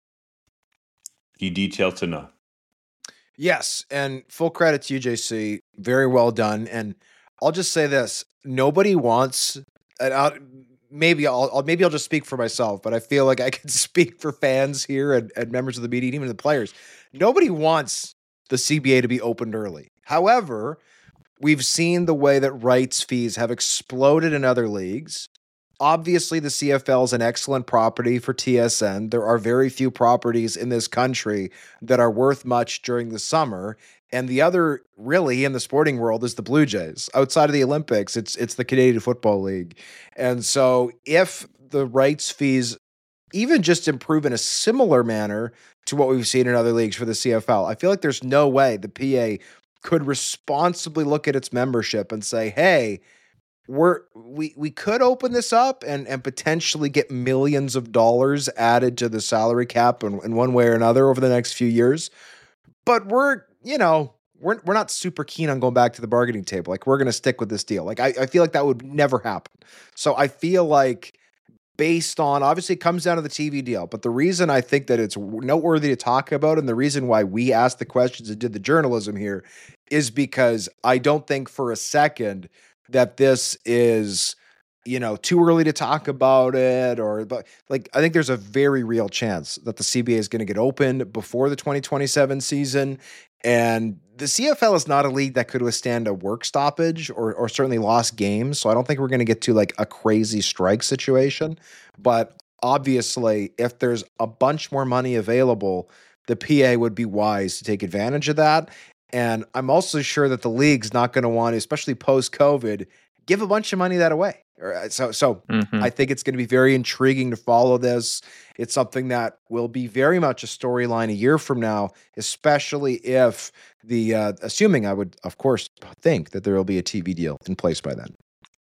He detailed to know. Yes, and full credit to you, J C. Very well done. And I'll just say this: nobody wants. And I'll, maybe I'll, I'll maybe I'll just speak for myself, but I feel like I can speak for fans here and, and members of the media, and even the players. Nobody wants the C B A to be opened early. However, we've seen the way that rights fees have exploded in other leagues. Obviously, the C F L is an excellent property for T S N. There are very few properties in this country that are worth much during the summer. And the other, really, in the sporting world is the Blue Jays. Outside of the Olympics, it's it's the Canadian Football League. And so if the rights fees even just improve in a similar manner to what we've seen in other leagues for the C F L, I feel like there's no way the P A could responsibly look at its membership and say, hey, we're we we could open this up and and potentially get millions of dollars added to the salary cap in, in one way or another over the next few years. But we're, you know, we're we're not super keen on going back to the bargaining table. Like, we're going to stick with this deal. Like, I, I feel like that would never happen. So I feel like, based on, obviously it comes down to the T V deal, but the reason I think that it's noteworthy to talk about, and the reason why we asked the questions and did the journalism here, is because I don't think for a second that this is, you know, too early to talk about it, or, but like, I think there's a very real chance that the C B A is going to get opened before the twenty twenty-seven season. And the C F L is not a league that could withstand a work stoppage or, or certainly lost games. So I don't think we're going to get to like a crazy strike situation, but obviously if there's a bunch more money available, the P A would be wise to take advantage of that. And I'm also sure that the league's not going to want to, especially post-COVID, give a bunch of money that away. Or, So, so Mhm. I think it's going to be very intriguing to follow this. It's something that will be very much a storyline a year from now, especially if the, uh, assuming I would, of course, think that there will be a T V deal in place by then.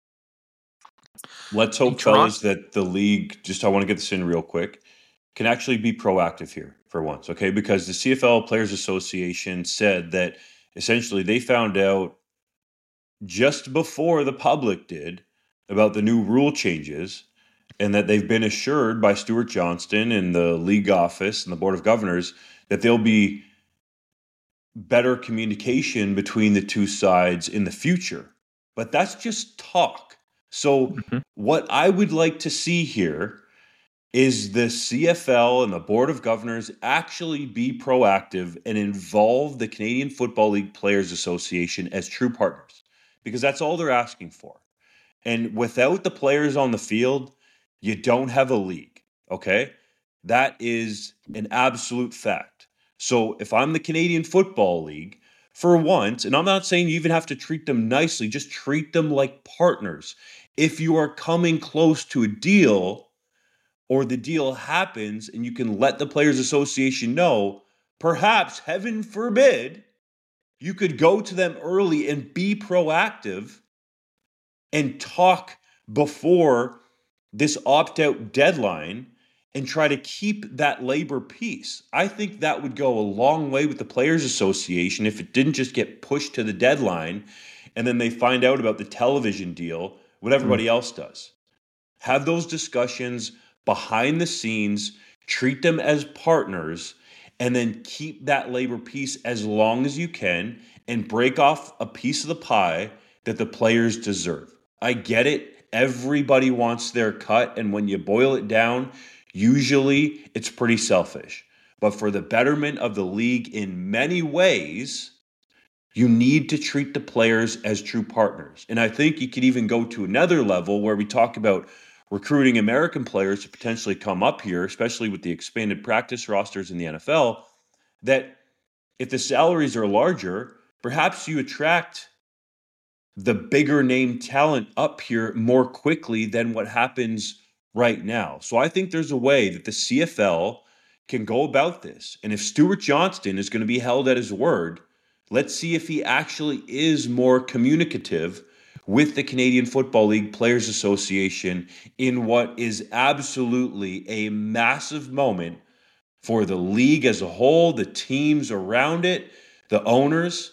Let's hope, Toronto- fellas, that the league, just I want to get this in real quick, can actually be proactive here for once, okay? Because the C F L Players Association said that essentially they found out just before the public did about the new rule changes, and that they've been assured by Stuart Johnston and the league office and the Board of Governors that there'll be better communication between the two sides in the future. But that's just talk. So, Mhm. what I would like to see here is the C F L and the Board of Governors actually be proactive and involve the Canadian Football League Players Association as true partners, because that's all they're asking for. And without the players on the field, you don't have a league, okay? That is an absolute fact. So if I'm the Canadian Football League, for once, and I'm not saying you even have to treat them nicely, just treat them like partners. If you are coming close to a deal, or the deal happens and you can let the Players Association know, perhaps, heaven forbid, you could go to them early and be proactive and talk before this opt out deadline and try to keep that labor peace. I think that would go a long way with the Players Association if it didn't just get pushed to the deadline and then they find out about the television deal, what everybody mm. else does. Have those discussions behind the scenes, treat them as partners, and then keep that labor peace as long as you can and break off a piece of the pie that the players deserve. I get it. Everybody wants their cut. And when you boil it down, usually it's pretty selfish. But for the betterment of the league in many ways, you need to treat the players as true partners. And I think you could even go to another level where we talk about recruiting American players to potentially come up here, especially with the expanded practice rosters in the N F L, that if the salaries are larger, perhaps you attract the bigger name talent up here more quickly than what happens right now. So I think there's a way that the C F L can go about this. And if Stuart Johnston is going to be held at his word, let's see if he actually is more communicative with the Canadian Football League Players Association in what is absolutely a massive moment for the league as a whole, the teams around it, the owners,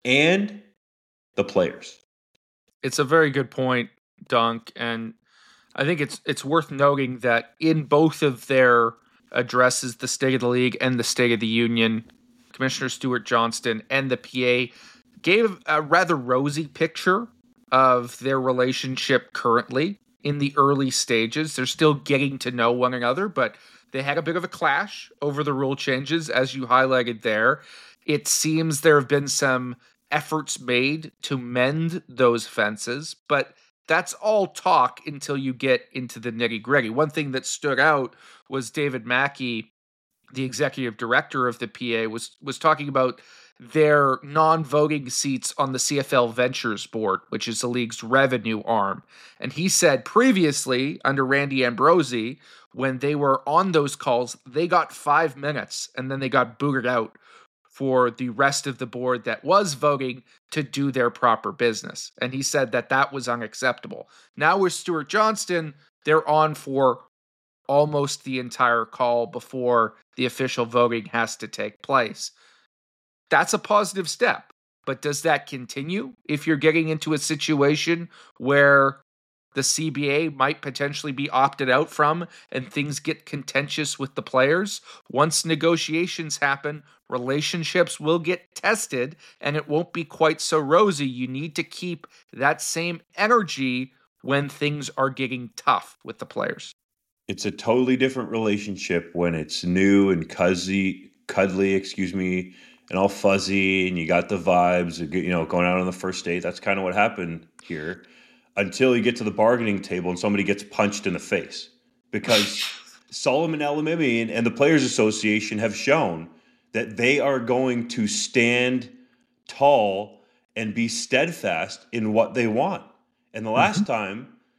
and the players. It's a very good point, Dunk, and I think it's it's worth noting that in both of their addresses, the State of the League and the State of the Union, Commissioner Stuart Johnston and the P A gave a rather rosy picture of their relationship currently in the early stages. They're still getting to know one another, but they had a bit of a clash over the rule changes, as you highlighted there. It seems there have been some efforts made to mend those fences, but that's all talk until you get into the nitty-gritty. One thing that stood out was David Mackey, the executive director of the P A, was was talking about their non-voting seats on the C F L Ventures Board, which is the league's revenue arm. And he said previously, under Randy Ambrosie, when they were on those calls, they got five minutes and then they got booted out for the rest of the board that was voting to do their proper business. And he said that that was unacceptable. Now with Stuart Johnston, they're on for almost the entire call before the official voting has to take place. That's a positive step. But does that continue if you're getting into a situation where the C B A might potentially be opted out from and things get contentious with the players? Once negotiations happen, relationships will get tested and it won't be quite so rosy. You need to keep that same energy when things are getting tough with the players. It's a totally different relationship when it's new and cuddly, cuddly, excuse me, and all fuzzy, and you got the vibes, you know, going out on the first date. That's kind of what happened here. Until you get to the bargaining table and somebody gets punched in the face. Because Solomon Elimimi and, and the Players Association have shown that they are going to stand tall and be steadfast in what they want. And the last mm-hmm. time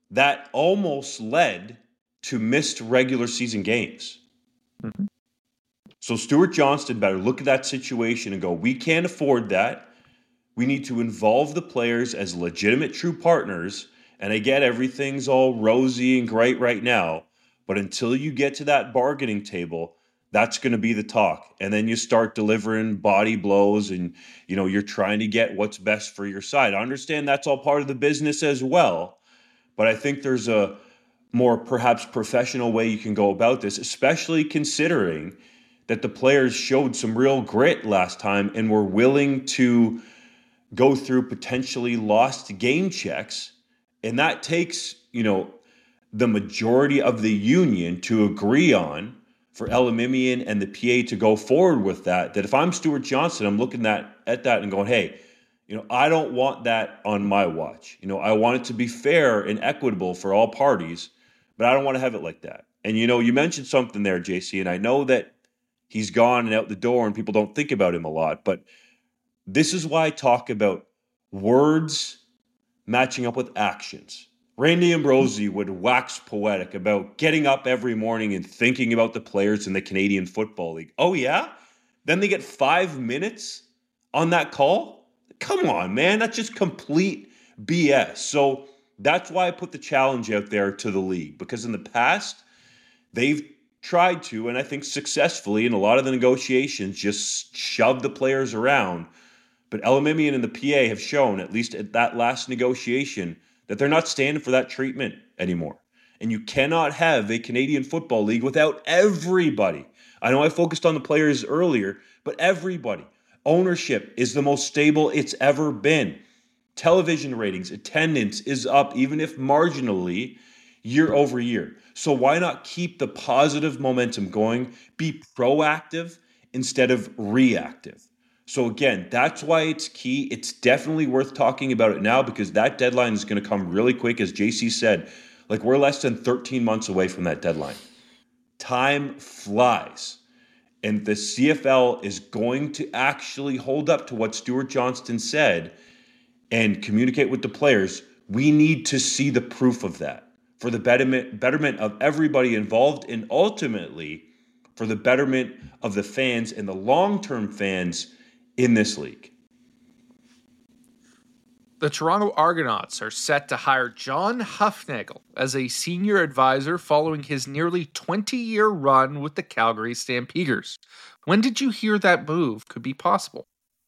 that almost led to missed regular season games. Mm-hmm. So Stuart Johnston better look at that situation and go, we can't afford that. We need to involve the players as legitimate true partners. And I get everything's all rosy and great right now, but until you get to that bargaining table, that's going to be the talk. And then you start delivering body blows and, you know, you're trying to get what's best for your side. I understand that's all part of the business as well, but I think there's a more perhaps professional way you can go about this, especially considering that the players showed some real grit last time and were willing to go through potentially lost game checks. And that takes, you know, the majority of the union to agree on for Elimimian and the P A to go forward with that, that if I'm Stuart Johnston, I'm looking at, at that and going, hey, you know, I don't want that on my watch. You know, I want it to be fair and equitable for all parties, but I don't want to have it like that. And, you know, you mentioned something there, J C, and I know that he's gone and out the door and people don't think about him a lot, but this is why I talk about words matching up with actions. Randy Ambrosie would wax poetic about getting up every morning and thinking about the players in the Canadian Football League. Oh, yeah? Then they get five minutes on that call? Come on, man. That's just complete B S. So that's why I put the challenge out there to the league, because in the past, they've tried to, and I think successfully, in a lot of the negotiations, just shove the players around. But Elimimian and the P A have shown, at least at that last negotiation, that they're not standing for that treatment anymore. And you cannot have a Canadian Football League without everybody. I know I focused on the players earlier, but everybody. Ownership is the most stable it's ever been. Television ratings, attendance is up, even if marginally, year over year. So why not keep the positive momentum going, be proactive instead of reactive? So again, that's why it's key. It's definitely worth talking about it now, because that deadline is going to come really quick. As J C said, like, we're less than thirteen months away from that deadline. Time flies. And the C F L is going to actually hold up to what Stuart Johnston said and communicate with the players. We need to see the proof of that for the betterment, betterment of everybody involved, and ultimately for the betterment of the fans and the long-term fans in this league. The Toronto Argonauts are set to hire John Hufnagel as a senior advisor following his nearly twenty-year run with the Calgary Stampeders. When did you hear that move could be possible?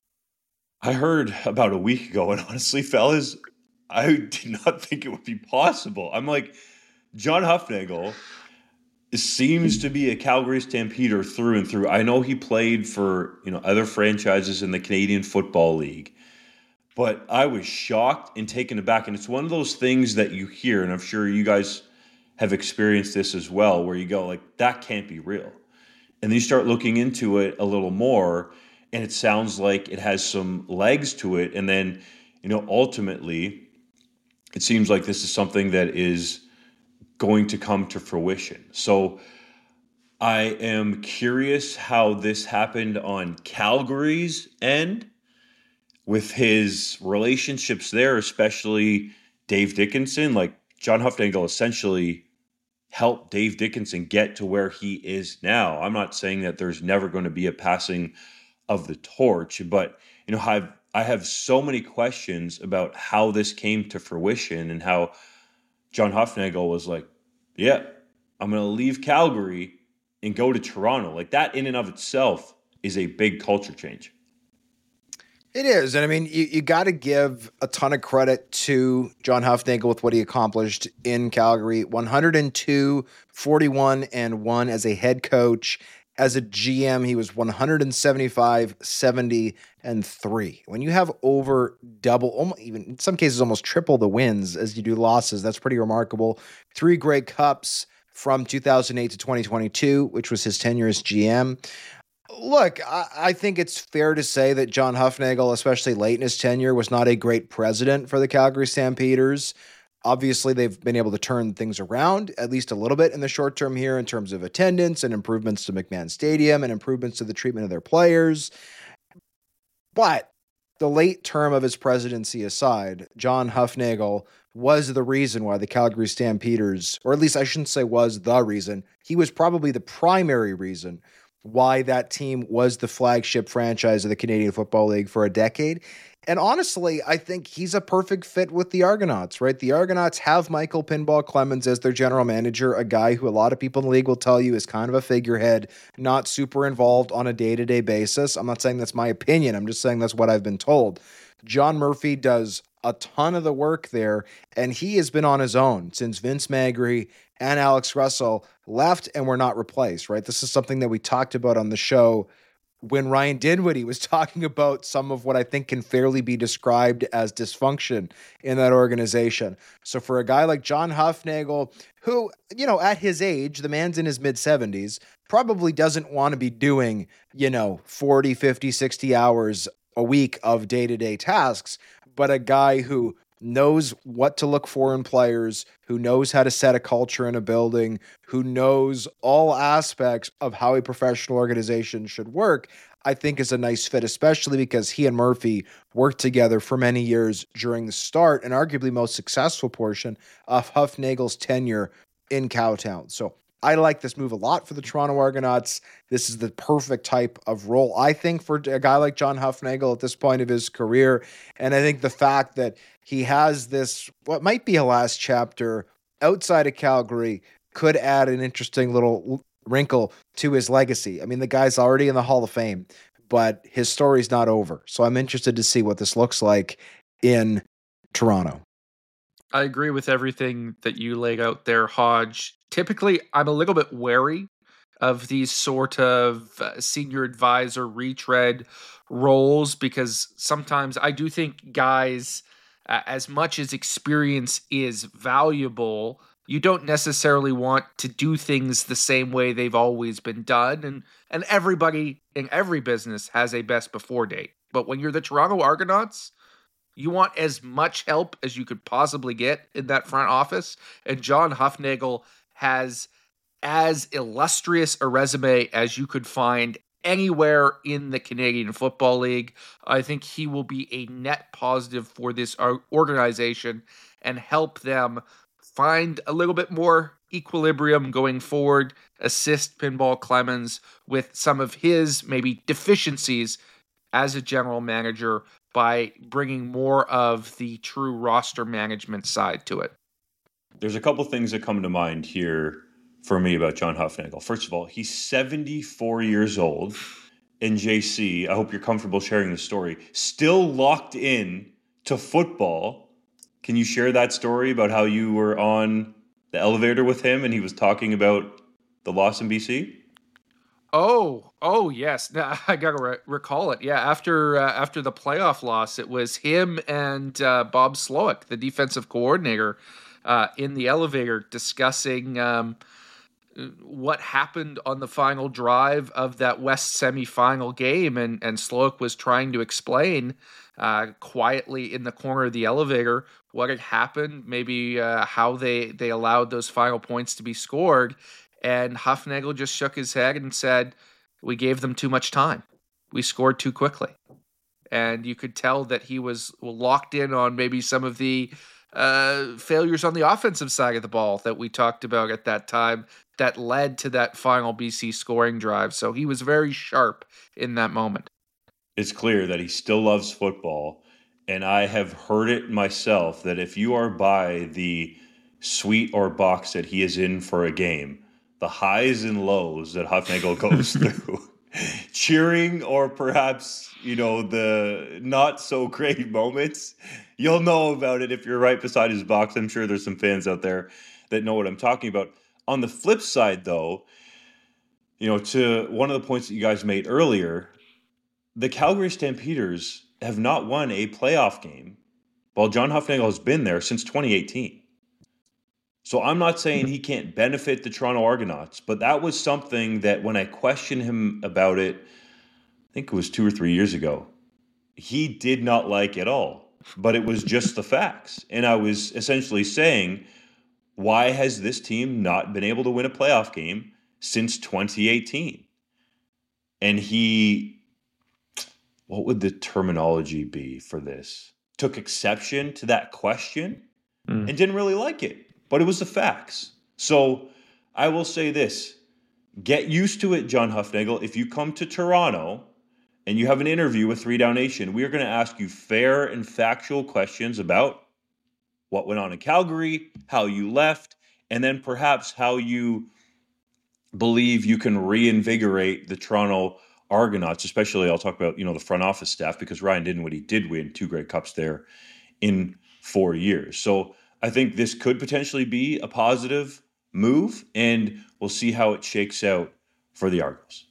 I heard about a week ago, and honestly, fellas, I did not think it would be possible. I'm like, John Hufnagel seems to be a Calgary Stampeder through and through. I know he played for, you know, other franchises in the Canadian Football League, but I was shocked and taken aback. And it's one of those things that you hear, and I'm sure you guys have experienced this as well, where you go like, that can't be real. And then you start looking into it a little more, and it sounds like it has some legs to it. And then, you know, ultimately, it seems like this is something that is going to come to fruition. So I am curious how this happened on Calgary's end with his relationships there, especially Dave Dickenson. Like, John Hufnagel essentially helped Dave Dickenson get to where he is now. I'm not saying that there's never going to be a passing of the torch, but, you know, I've, I have so many questions about how this came to fruition and how John Hufnagel was like, yeah, I'm going to leave Calgary and go to Toronto. Like, that in and of itself is a big culture change. It is. And I mean, you, you got to give a ton of credit to John Hufnagel with what he accomplished in Calgary. one hundred two, forty-one, and one as a head coach. As a G M, he was one hundred seventy-five, seventy, and three. When you have over double, almost, even in some cases almost triple the wins as you do losses, that's pretty remarkable. Three Grey Cups from two thousand eight to twenty twenty-two, which was his tenure as G M. Look, I, I think it's fair to say that John Hufnagel, especially late in his tenure, was not a great president for the Calgary Stampeders. Obviously, they've been able to turn things around at least a little bit in the short term here in terms of attendance and improvements to McMahon Stadium and improvements to the treatment of their players. But the late term of his presidency aside, John Hufnagel was the reason why the Calgary Stampeders, or at least I shouldn't say was the reason, he was probably the primary reason why that team was the flagship franchise of the Canadian Football League for a decade. And honestly, I think he's a perfect fit with the Argonauts, right? The Argonauts have Michael Pinball Clemens as their general manager, a guy who a lot of people in the league will tell you is kind of a figurehead, not super involved on a day-to-day basis. I'm not saying that's my opinion. I'm just saying that's what I've been told. John Murphy does a ton of the work there, and he has been on his own since Vince Magri and Alex Russell left and were not replaced, right? This is something that we talked about on the show when Ryan Dinwiddie was talking about some of what I think can fairly be described as dysfunction in that organization. So for a guy like John Hufnagel, who, you know, at his age, the man's in his mid-seventies, probably doesn't want to be doing, you know, forty, fifty, sixty hours a week of day-to-day tasks, but a guy who knows what to look for in players, who knows how to set a culture in a building, who knows all aspects of how a professional organization should work, I think is a nice fit, especially because he and Murphy worked together for many years during the start and arguably most successful portion of Hufnagel's tenure in Cowtown. So I like this move a lot for the Toronto Argonauts. This is the perfect type of role, I think, for a guy like John Hufnagel at this point of his career. And I think the fact that he has this, what might be a last chapter outside of Calgary, could add an interesting little wrinkle to his legacy. I mean, the guy's already in the Hall of Fame, but his story's not over. So I'm interested to see what this looks like in Toronto. I agree with everything that you laid out there, Hodge. Typically, I'm a little bit wary of these sort of uh, senior advisor retread roles because sometimes I do think guys, uh, as much as experience is valuable, you don't necessarily want to do things the same way they've always been done. And, and everybody in every business has a best before date. But when you're the Toronto Argonauts, you want as much help as you could possibly get in that front office. And John Hufnagel has as illustrious a resume as you could find anywhere in the Canadian Football League. I think he will be a net positive for this organization and help them find a little bit more equilibrium going forward, assist Pinball Clemens with some of his maybe deficiencies as a general manager by bringing more of the true roster management side to it. There's a couple things that come to mind here for me about John Hufnagel. First of all, he's seventy-four years old. And J C, I hope you're comfortable sharing the story, still locked in to football. Can you share that story about how you were on the elevator with him and he was talking about the loss in B C? Oh, oh yes. Now, I gotta re- recall it. Yeah, after uh, after the playoff loss, it was him and uh, Bob Slowick, the defensive coordinator, uh, in the elevator discussing um, what happened on the final drive of that West semifinal game, and and Slowick was trying to explain uh, quietly in the corner of the elevator what had happened, maybe uh, how they they allowed those final points to be scored. And Hufnagel just shook his head and said, we gave them too much time. We scored too quickly. And you could tell that he was locked in on maybe some of the uh, failures on the offensive side of the ball that we talked about at that time that led to that final B C scoring drive. So he was very sharp in that moment. It's clear that he still loves football. And I have heard it myself that if you are by the suite or box that he is in for a game, the highs and lows that Hufnagel goes through, cheering or perhaps, you know, the not so great moments, you'll know about it if you're right beside his box. I'm sure there's some fans out there that know what I'm talking about. On the flip side, though, you know, to one of the points that you guys made earlier, the Calgary Stampeders have not won a playoff game while John Hufnagel has been there since twenty eighteen. So I'm not saying he can't benefit the Toronto Argonauts, but that was something that when I questioned him about it, I think it was two or three years ago, he did not like at all. But it was just the facts. And I was essentially saying, why has this team not been able to win a playoff game since twenty eighteen? And he, what would the terminology be for this? Took exception to that question. mm. and didn't really like it, but it was the facts. So I will say this, get used to it, John Hufnagel. If you come to Toronto and you have an interview with Three Down Nation, we are going to ask you fair and factual questions about what went on in Calgary, how you left, and then perhaps how you believe you can reinvigorate the Toronto Argonauts, especially I'll talk about, you know, the front office staff, because Ryan Dinwiddie did win two Grey Cups there in four years. So I think this could potentially be a positive move, and we'll see how it shakes out for the Argos.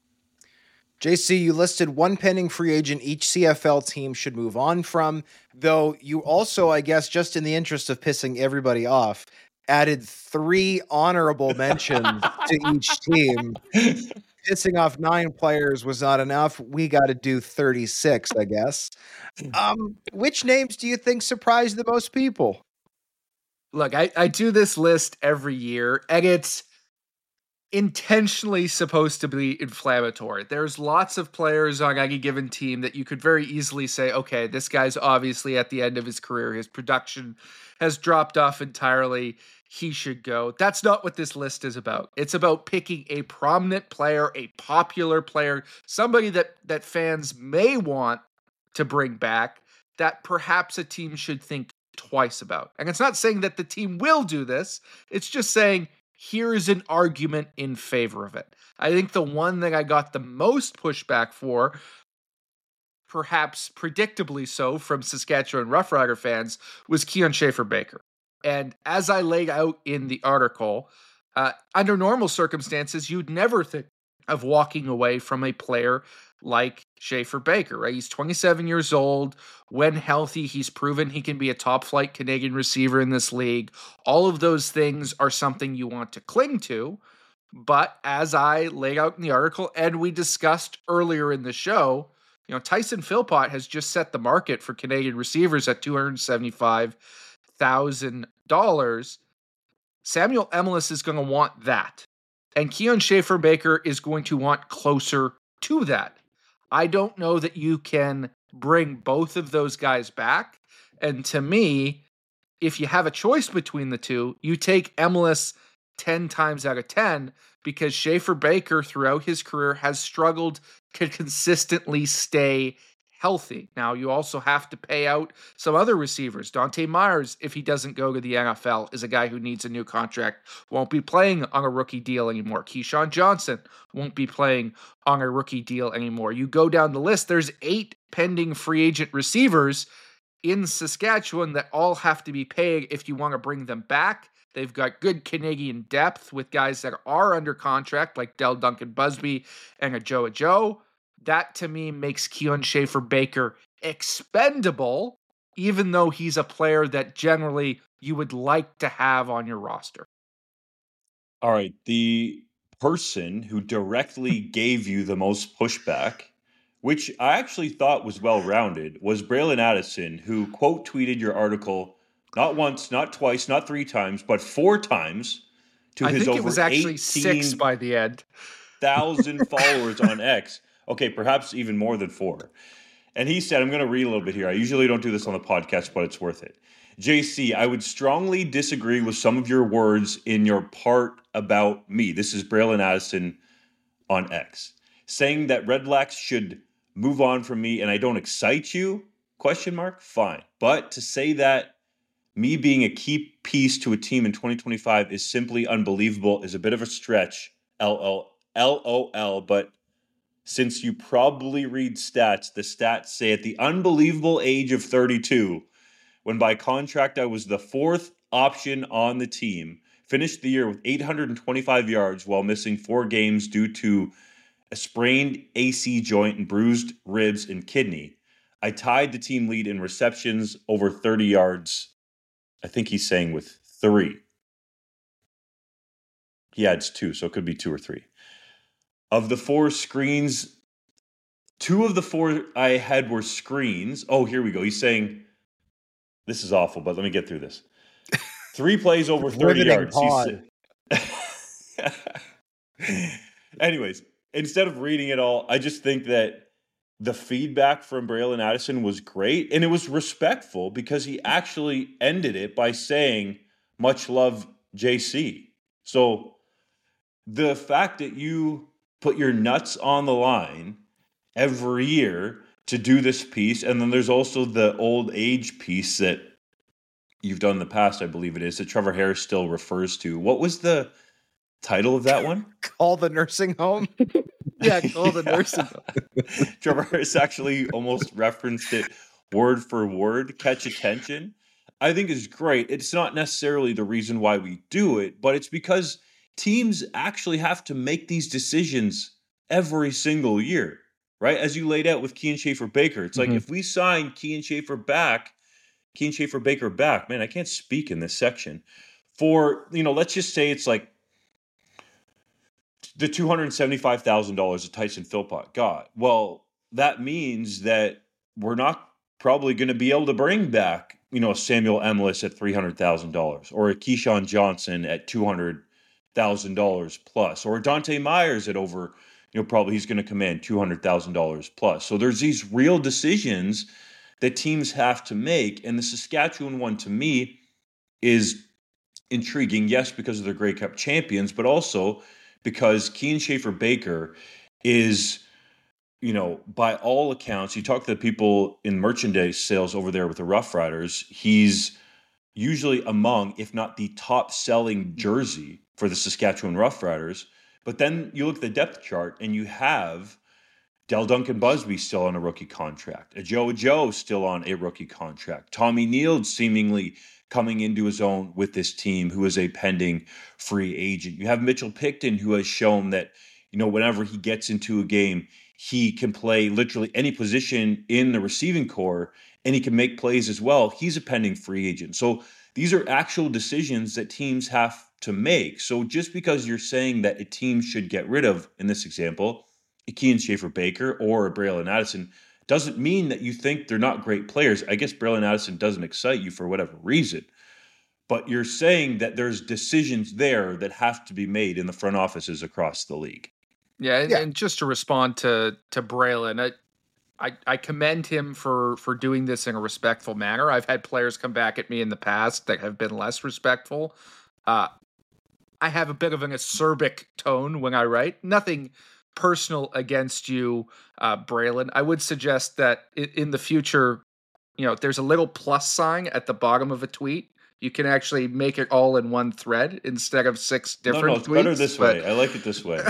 J C, you listed one pending free agent each C F L team should move on from, though you also, I guess, just in the interest of pissing everybody off, added three honorable mentions to each team. Pissing off nine players was not enough. We got to do thirty-six, I guess. Um, which names do you think surprised the most people? Look, I, I do this list every year, and it's intentionally supposed to be inflammatory. There's lots of players on any given team that you could very easily say, okay, this guy's obviously at the end of his career. His production has dropped off entirely. He should go. That's not what this list is about. It's about picking a prominent player, a popular player, somebody that, that fans may want to bring back, that perhaps a team should think twice about. And it's not saying that the team will do this. It's just saying, here's an argument in favor of it. I think the one that I got the most pushback for, perhaps predictably so from Saskatchewan Roughrider fans, was Keon Schaefer-Baker. And as I laid out in the article, uh, under normal circumstances, you'd never think of walking away from a player like Schaefer-Baker, right? He's twenty-seven years old. When healthy, he's proven he can be a top-flight Canadian receiver in this league. All of those things are something you want to cling to. But as I laid out in the article, and we discussed earlier in the show, you know, Tyson Philpott has just set the market for Canadian receivers at two hundred seventy-five thousand dollars. Samuel Emilus is going to want that. And Keon Schaefer-Baker is going to want closer to that. I don't know that you can bring both of those guys back. And to me, if you have a choice between the two, you take Emilus ten times out of ten, because Schaefer-Baker throughout his career has struggled to consistently stay healthy. Now, you also have to pay out some other receivers. Dante Myers, if he doesn't go to the N F L, is a guy who needs a new contract, won't be playing on a rookie deal anymore. Keyshawn Johnson won't be playing on a rookie deal anymore. You go down the list, there's eight pending free agent receivers in Saskatchewan that all have to be paid if you want to bring them back. They've got good Canadian depth with guys that are under contract, like Del Duncan Busby and Ajoa Joe. That, to me, makes Keon Schaefer-Baker expendable, even though he's a player that generally you would like to have on your roster. All right. The person who directly gave you the most pushback, which I actually thought was well-rounded, was Braylon Addison, who quote tweeted your article not once, not twice, not three times, but four times to I his think over it was actually six by the end. thousand followers on X. Okay, perhaps even more than four. And he said, I'm going to read a little bit here. I usually don't do this on the podcast, but it's worth it. J C, I would strongly disagree with some of your words in your part about me. This is Braylon Addison on X, saying that Redblacks should move on from me and I don't excite you, question mark, fine. But to say that me being a key piece to a team in twenty twenty-five is simply unbelievable is a bit of a stretch, L O L, but since you probably read stats, the stats say at the unbelievable age of thirty-two, when by contract I was the fourth option on the team, finished the year with eight hundred twenty-five yards while missing four games due to a sprained A C joint and bruised ribs and kidney. I tied the team lead in receptions over thirty yards. I think he's saying with three. He adds two, so it could be two or three. Of the four screens, two of the four I had were screens. Oh, here we go. He's saying, this is awful, but let me get through this. Three plays over thirty yards. He's... Anyways, instead of reading it all, I just think that the feedback from Braylon Addison was great, and it was respectful because he actually ended it by saying, "Much love, J C." So the fact that you put your nuts on the line every year to do this piece, and then there's also the old age piece that you've done in the past, I believe it is, that Trevor Harris still refers to. What was the title of that one? Call the nursing home. Yeah, call the nursing home. Trevor Harris actually almost referenced it word for word. Catch attention. I think is great. It's not necessarily the reason why we do it, but it's because teams actually have to make these decisions every single year, right? As you laid out with Kean Schaefer-Baker, it's like Mhm. if we sign Kean Schaefer back, Kean Schaefer-Baker back, man, I can't speak in this section, for, you know, let's just say it's like the two hundred seventy-five thousand dollars that Tyson Philpott got. Well, that means that we're not probably going to be able to bring back, you know, Samuel Emlis at three hundred thousand dollars or a Keyshawn Johnson at two hundred thousand dollars plus, or Dante Myers at over, you know, probably he's going to command two hundred thousand dollars plus. So there's these real decisions that teams have to make. And the Saskatchewan one, to me, is intriguing, yes, because of their Grey Cup champions, but also because Kean Schaefer-Baker is, you know, by all accounts, you talk to the people in merchandise sales over there with the Rough Riders, he's usually among, if not the top selling jersey for the Saskatchewan Rough Riders. But then you look at the depth chart and you have Del Duncan Busby still on a rookie contract, a Joe Joe still on a rookie contract, Tommy Neal seemingly coming into his own with this team, who is a pending free agent. You have Mitchell Picton, who has shown that, you know, whenever he gets into a game, he can play literally any position in the receiving core, and he can make plays as well. He's a pending free agent. So these are actual decisions that teams have to make. So just because you're saying that a team should get rid of, in this example, a Kean Schaefer-Baker or a Braylon Addison, doesn't mean that you think they're not great players. I guess Braylon Addison doesn't excite you for whatever reason. But you're saying that there's decisions there that have to be made in the front offices across the league. Yeah, and, Yeah. and just to respond to to Braylon, I, I I commend him for for doing this in a respectful manner. I've had players come back at me in the past that have been less respectful. Uh, I have a bit of an acerbic tone when I write. Nothing personal against you, uh, Braylon. I would suggest that in, in the future, you know, there's a little plus sign at the bottom of a tweet. You can actually make it all in one thread instead of six different no, no, it's tweets. better this but, way. I like it this way.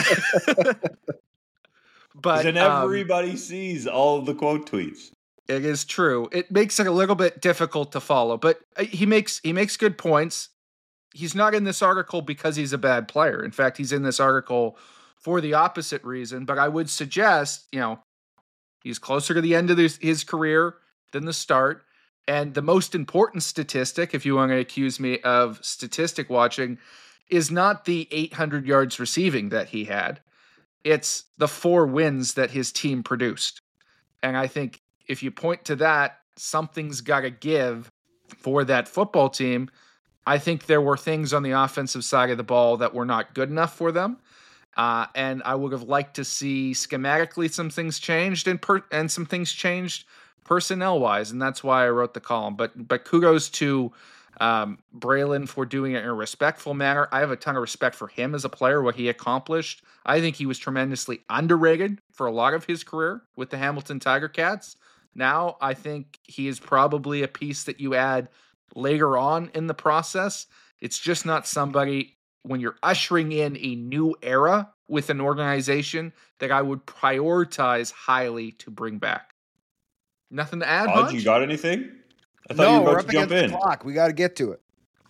but then um, everybody sees all of the quote tweets. It is true. It makes it a little bit difficult to follow, but he makes he makes good points. He's not in this article because he's a bad player. In fact, he's in this article for the opposite reason. But I would suggest, you know, he's closer to the end of his, his career than the start. And the most important statistic, if you want to accuse me of statistic watching, is not the eight hundred yards receiving that he had. It's the four wins that his team produced. And I think if you point to that, something's got to give for that football team. I think there were things on the offensive side of the ball that were not good enough for them. Uh, and I would have liked to see schematically some things changed and per- and some things changed personnel-wise, and that's why I wrote the column. But but kudos to um, Braylon for doing it in a respectful manner. I have a ton of respect for him as a player, what he accomplished. I think he was tremendously underrated for a lot of his career with the Hamilton Tiger Cats. Now I think he is probably a piece that you add later on in the process. It's just not somebody, when you're ushering in a new era with an organization, that I would prioritize highly to bring back. Nothing to add, Hodge, Hodge? you got anything? I thought No, you were we're about up to jump against in. the clock. We got to get to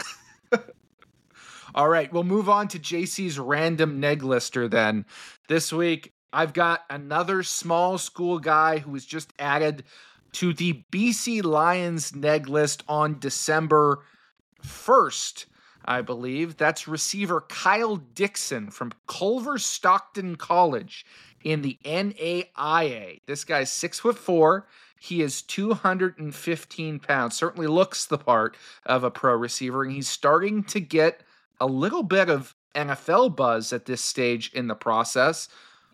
it. All right, we'll move on to J C's random neg lister then. This week, I've got another small school guy who was just added to the B C Lions neg list on December first, I believe. That's receiver Kyle Dixon from Culver Stockton College in the N A I A. This guy's six foot four. He is two hundred fifteen pounds. Certainly looks the part of a pro receiver, and he's starting to get a little bit of N F L buzz at this stage in the process.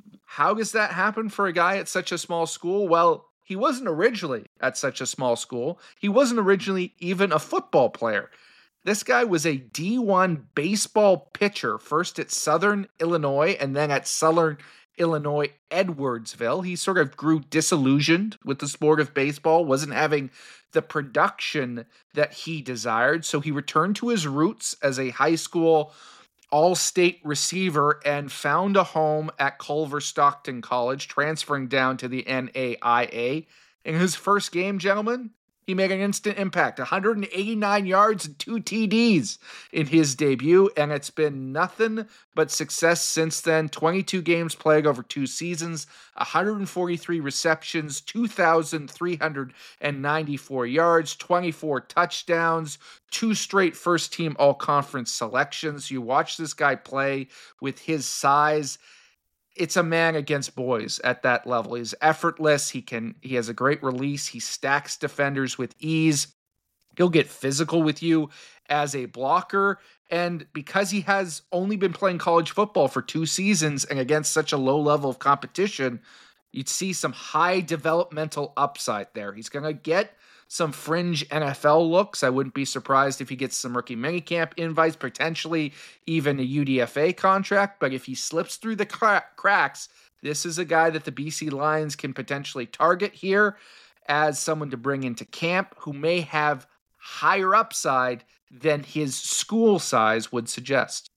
How does that happen for a guy at such a small school? Well, he wasn't originally at such a small school. He wasn't originally even a football player. This guy was a D one baseball pitcher, first at Southern Illinois and then at Southern Illinois Edwardsville. He sort of grew disillusioned with the sport of baseball, wasn't having the production that he desired, so he returned to his roots as a high school all-state receiver and found a home at Culver Stockton College, transferring down to the N A I A. In his first game, gentlemen, he made an instant impact, one hundred eighty-nine yards and two T Ds in his debut, and it's been nothing but success since then. twenty-two games played over two seasons, one hundred forty-three receptions, two thousand three hundred ninety-four yards, twenty-four touchdowns, two straight first-team all-conference selections. You watch this guy play with his size. It's a man against boys at that level. He's effortless. He can, he has a great release. He stacks defenders with ease. He'll get physical with you as a blocker. And because he has only been playing college football for two seasons and against such a low level of competition, you'd see some high developmental upside there. He's going to get some fringe N F L looks. I wouldn't be surprised if he gets some rookie minicamp invites, potentially even a U D F A contract. But if he slips through the cra- cracks, this is a guy that the B C Lions can potentially target here as someone to bring into camp who may have higher upside than his school size would suggest.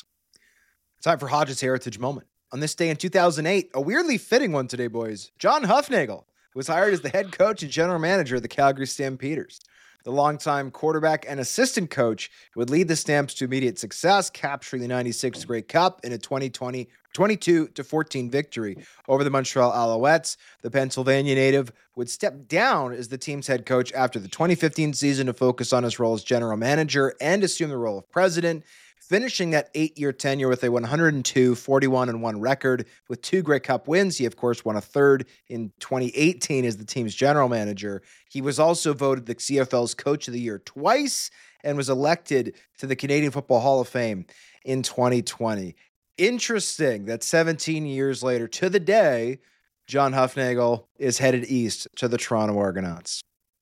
Time for Hodges Heritage Moment. On this day in two thousand eight, a weirdly fitting one today, boys, John Hufnagel was hired as the head coach and general manager of the Calgary Stampeders. The longtime quarterback and assistant coach would lead the Stamps to immediate success, capturing the ninety-six Grey Cup in a twenty twenty twenty-two to fourteen victory over the Montreal Alouettes. The Pennsylvania native would step down as the team's head coach after the twenty fifteen season to focus on his role as general manager and assume the role of president, finishing that eight-year tenure with a one hundred two, forty-one, and one record. With two Grey Cup wins, he, of course, won a third in twenty eighteen as the team's general manager. He was also voted the C F L's Coach of the Year twice and was elected to the Canadian Football Hall of Fame in twenty twenty. Interesting that seventeen years later, to the day, John Hufnagel is headed east to the Toronto Argonauts.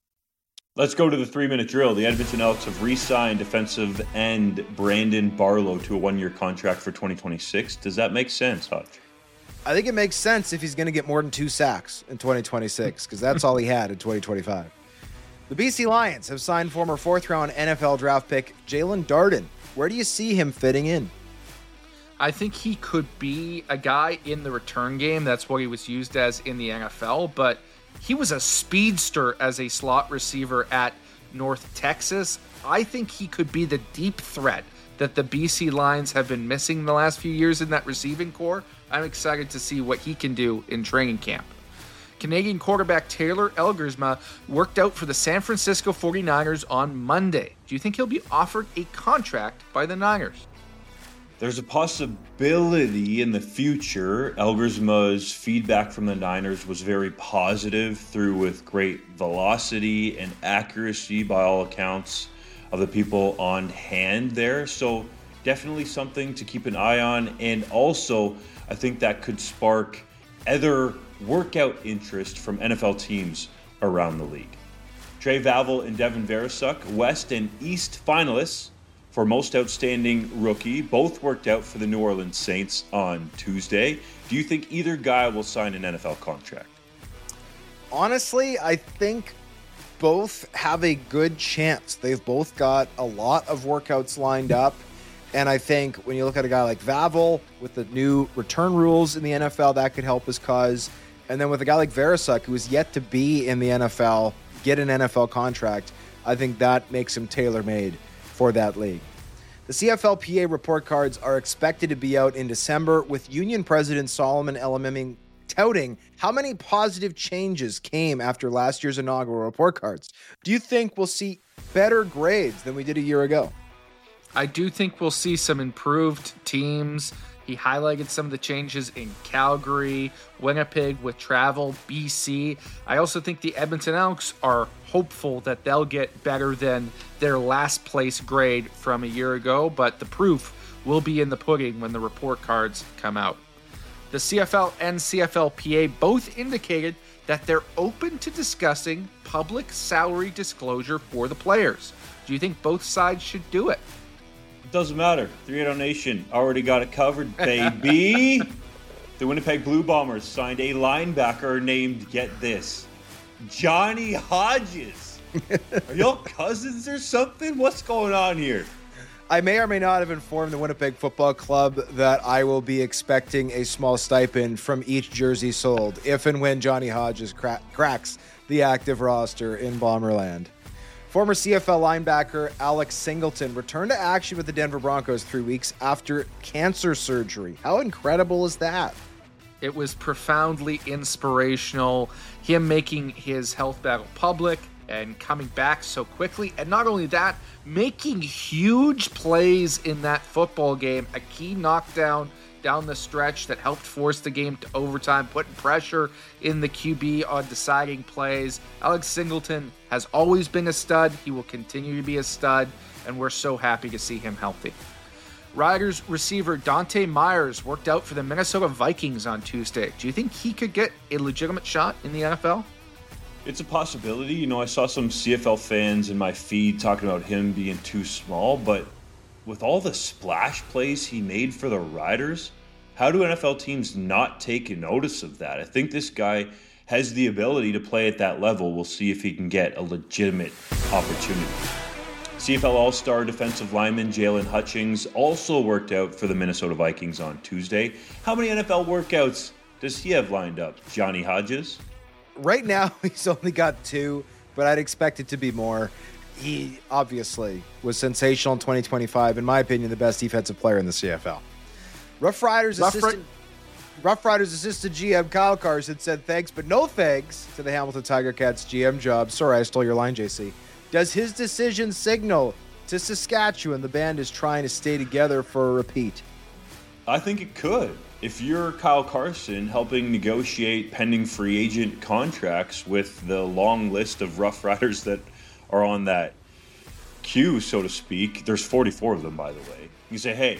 Let's go to the three-minute drill. The Edmonton Elks have re-signed defensive end Brandon Barlow to a one-year contract for twenty twenty-six. Does that make sense, Hutch? I think it makes sense if he's going to get more than two sacks in twenty twenty-six, because that's all he had in twenty twenty-five. The B C Lions have signed former fourth-round N F L draft pick Jalen Darden. Where do you see him fitting in? I think he could be a guy in the return game. That's what he was used as in the N F L, but he was a speedster as a slot receiver at North Texas. I think he could be the deep threat that the B C Lions have been missing the last few years in that receiving core. I'm excited to see what he can do in training camp. Canadian quarterback Taylor Elgersma worked out for the San Francisco forty-niners on Monday. Do you think he'll be offered a contract by the Niners? There's a possibility in the future. Elgersma's feedback from the Niners was very positive, through with great velocity and accuracy by all accounts of the people on hand there. So definitely something to keep an eye on. And also, I think that could spark other workout interest from N F L teams around the league. Trey Vavel and Devin Verasuk, West and East finalists for Most Outstanding Rookie, both worked out for the New Orleans Saints on Tuesday. Do you think either guy will sign an N F L contract? Honestly, I think both have a good chance. They've both got a lot of workouts lined up. And I think when you look at a guy like Vavel with the new return rules in the N F L, that could help his cause. And then with a guy like Verasuk, who is yet to be in the N F L, get an N F L contract, I think that makes him tailor-made for that league. The C F L P A report cards are expected to be out in December, with Union President Solomon Elamimi touting how many positive changes came after last year's inaugural report cards. Do you think we'll see better grades than we did a year ago? I do think we'll see some improved teams. He highlighted some of the changes in Calgary, Winnipeg with travel, B C. I also think the Edmonton Elks are hopeful that they'll get better than their last place grade from a year ago, but the proof will be in the pudding when the report cards come out. The C F L and C F L P A both indicated that they're open to discussing public salary disclosure for the players. Do you think both sides should do it? It doesn't matter. three eighty Nation already got it covered, baby. The Winnipeg Blue Bombers signed a linebacker named, get this, Johnny Hodges. Are y'all cousins or something? What's going on here? I may or may not have informed the Winnipeg Football Club that I will be expecting a small stipend from each jersey sold if and when Johnny Hodges cra- cracks the active roster in Bomberland. Former C F L linebacker Alex Singleton returned to action with the Denver Broncos three weeks after cancer surgery. How incredible is that? It was profoundly inspirational, him making his health battle public and coming back so quickly. And not only that, making huge plays in that football game. A key knockdown down the stretch that helped force the game to overtime, putting pressure in the Q B on deciding plays. Alex Singleton has always been a stud. He will continue to be a stud, and we're so happy to see him healthy. Riders receiver Dante Myers worked out for the Minnesota Vikings on Tuesday. Do you think he could get a legitimate shot in the N F L? It's a possibility. You know, I saw some C F L fans in my feed talking about him being too small, but with all the splash plays he made for the Riders, how do N F L teams not take notice of that? I think this guy has the ability to play at that level. We'll see if he can get a legitimate opportunity. C F L All-Star defensive lineman Jalen Hutchings also worked out for the Minnesota Vikings on Tuesday. How many N F L workouts does he have lined up, Johnny Hodges? Right now, he's only got two, but I'd expect it to be more. He obviously was sensational in twenty twenty-five. In my opinion, the best defensive player in the C F L. Rough Riders Rough assistant, Rough Riders assistant G M Kyle Carson said thanks, but no thanks to the Hamilton Tiger Cats G M job. Sorry, I stole your line, J C. Does his decision signal to Saskatchewan the band is trying to stay together for a repeat? I think it could. If you're Kyle Carson helping negotiate pending free agent contracts with the long list of Rough Riders that are on that queue, so to speak, there's forty-four of them, by the way. You say, hey,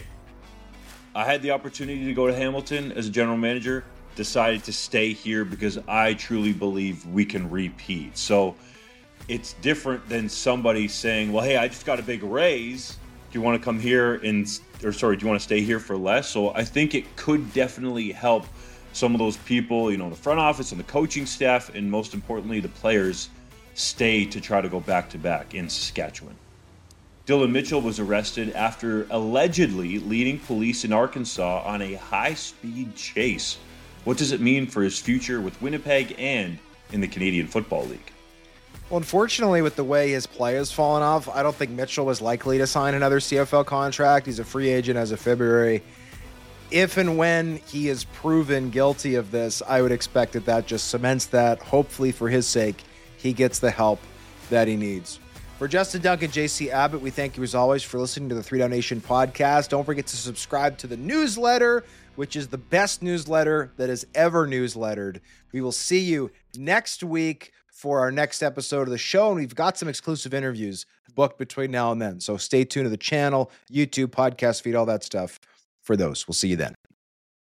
I had the opportunity to go to Hamilton as a general manager, decided to stay here because I truly believe we can repeat. So it's different than somebody saying, well, hey, I just got a big raise. Do you want to come here and, or sorry, do you want to stay here for less? So I think it could definitely help some of those people, you know, the front office and the coaching staff, and most importantly, the players stay to try to go back to back in Saskatchewan. Dylan Mitchell was arrested after allegedly leading police in Arkansas on a high-speed chase. What does it mean for his future with Winnipeg and in the Canadian Football League? Well, unfortunately, with the way his play has fallen off, I don't think Mitchell is likely to sign another C F L contract. He's a free agent as of February. If and when he is proven guilty of this, I would expect that that just cements that. Hopefully, for his sake, he gets the help that he needs. For Justin Duncan, J C Abbott, we thank you as always for listening to the Three Down Nation podcast. Don't forget to subscribe to the newsletter, which is the best newsletter that has ever newslettered. We will see you next week for our next episode of the show, and we've got some exclusive interviews booked between now and then. So stay tuned to the channel, YouTube, podcast feed, all that stuff for those. We'll see you then.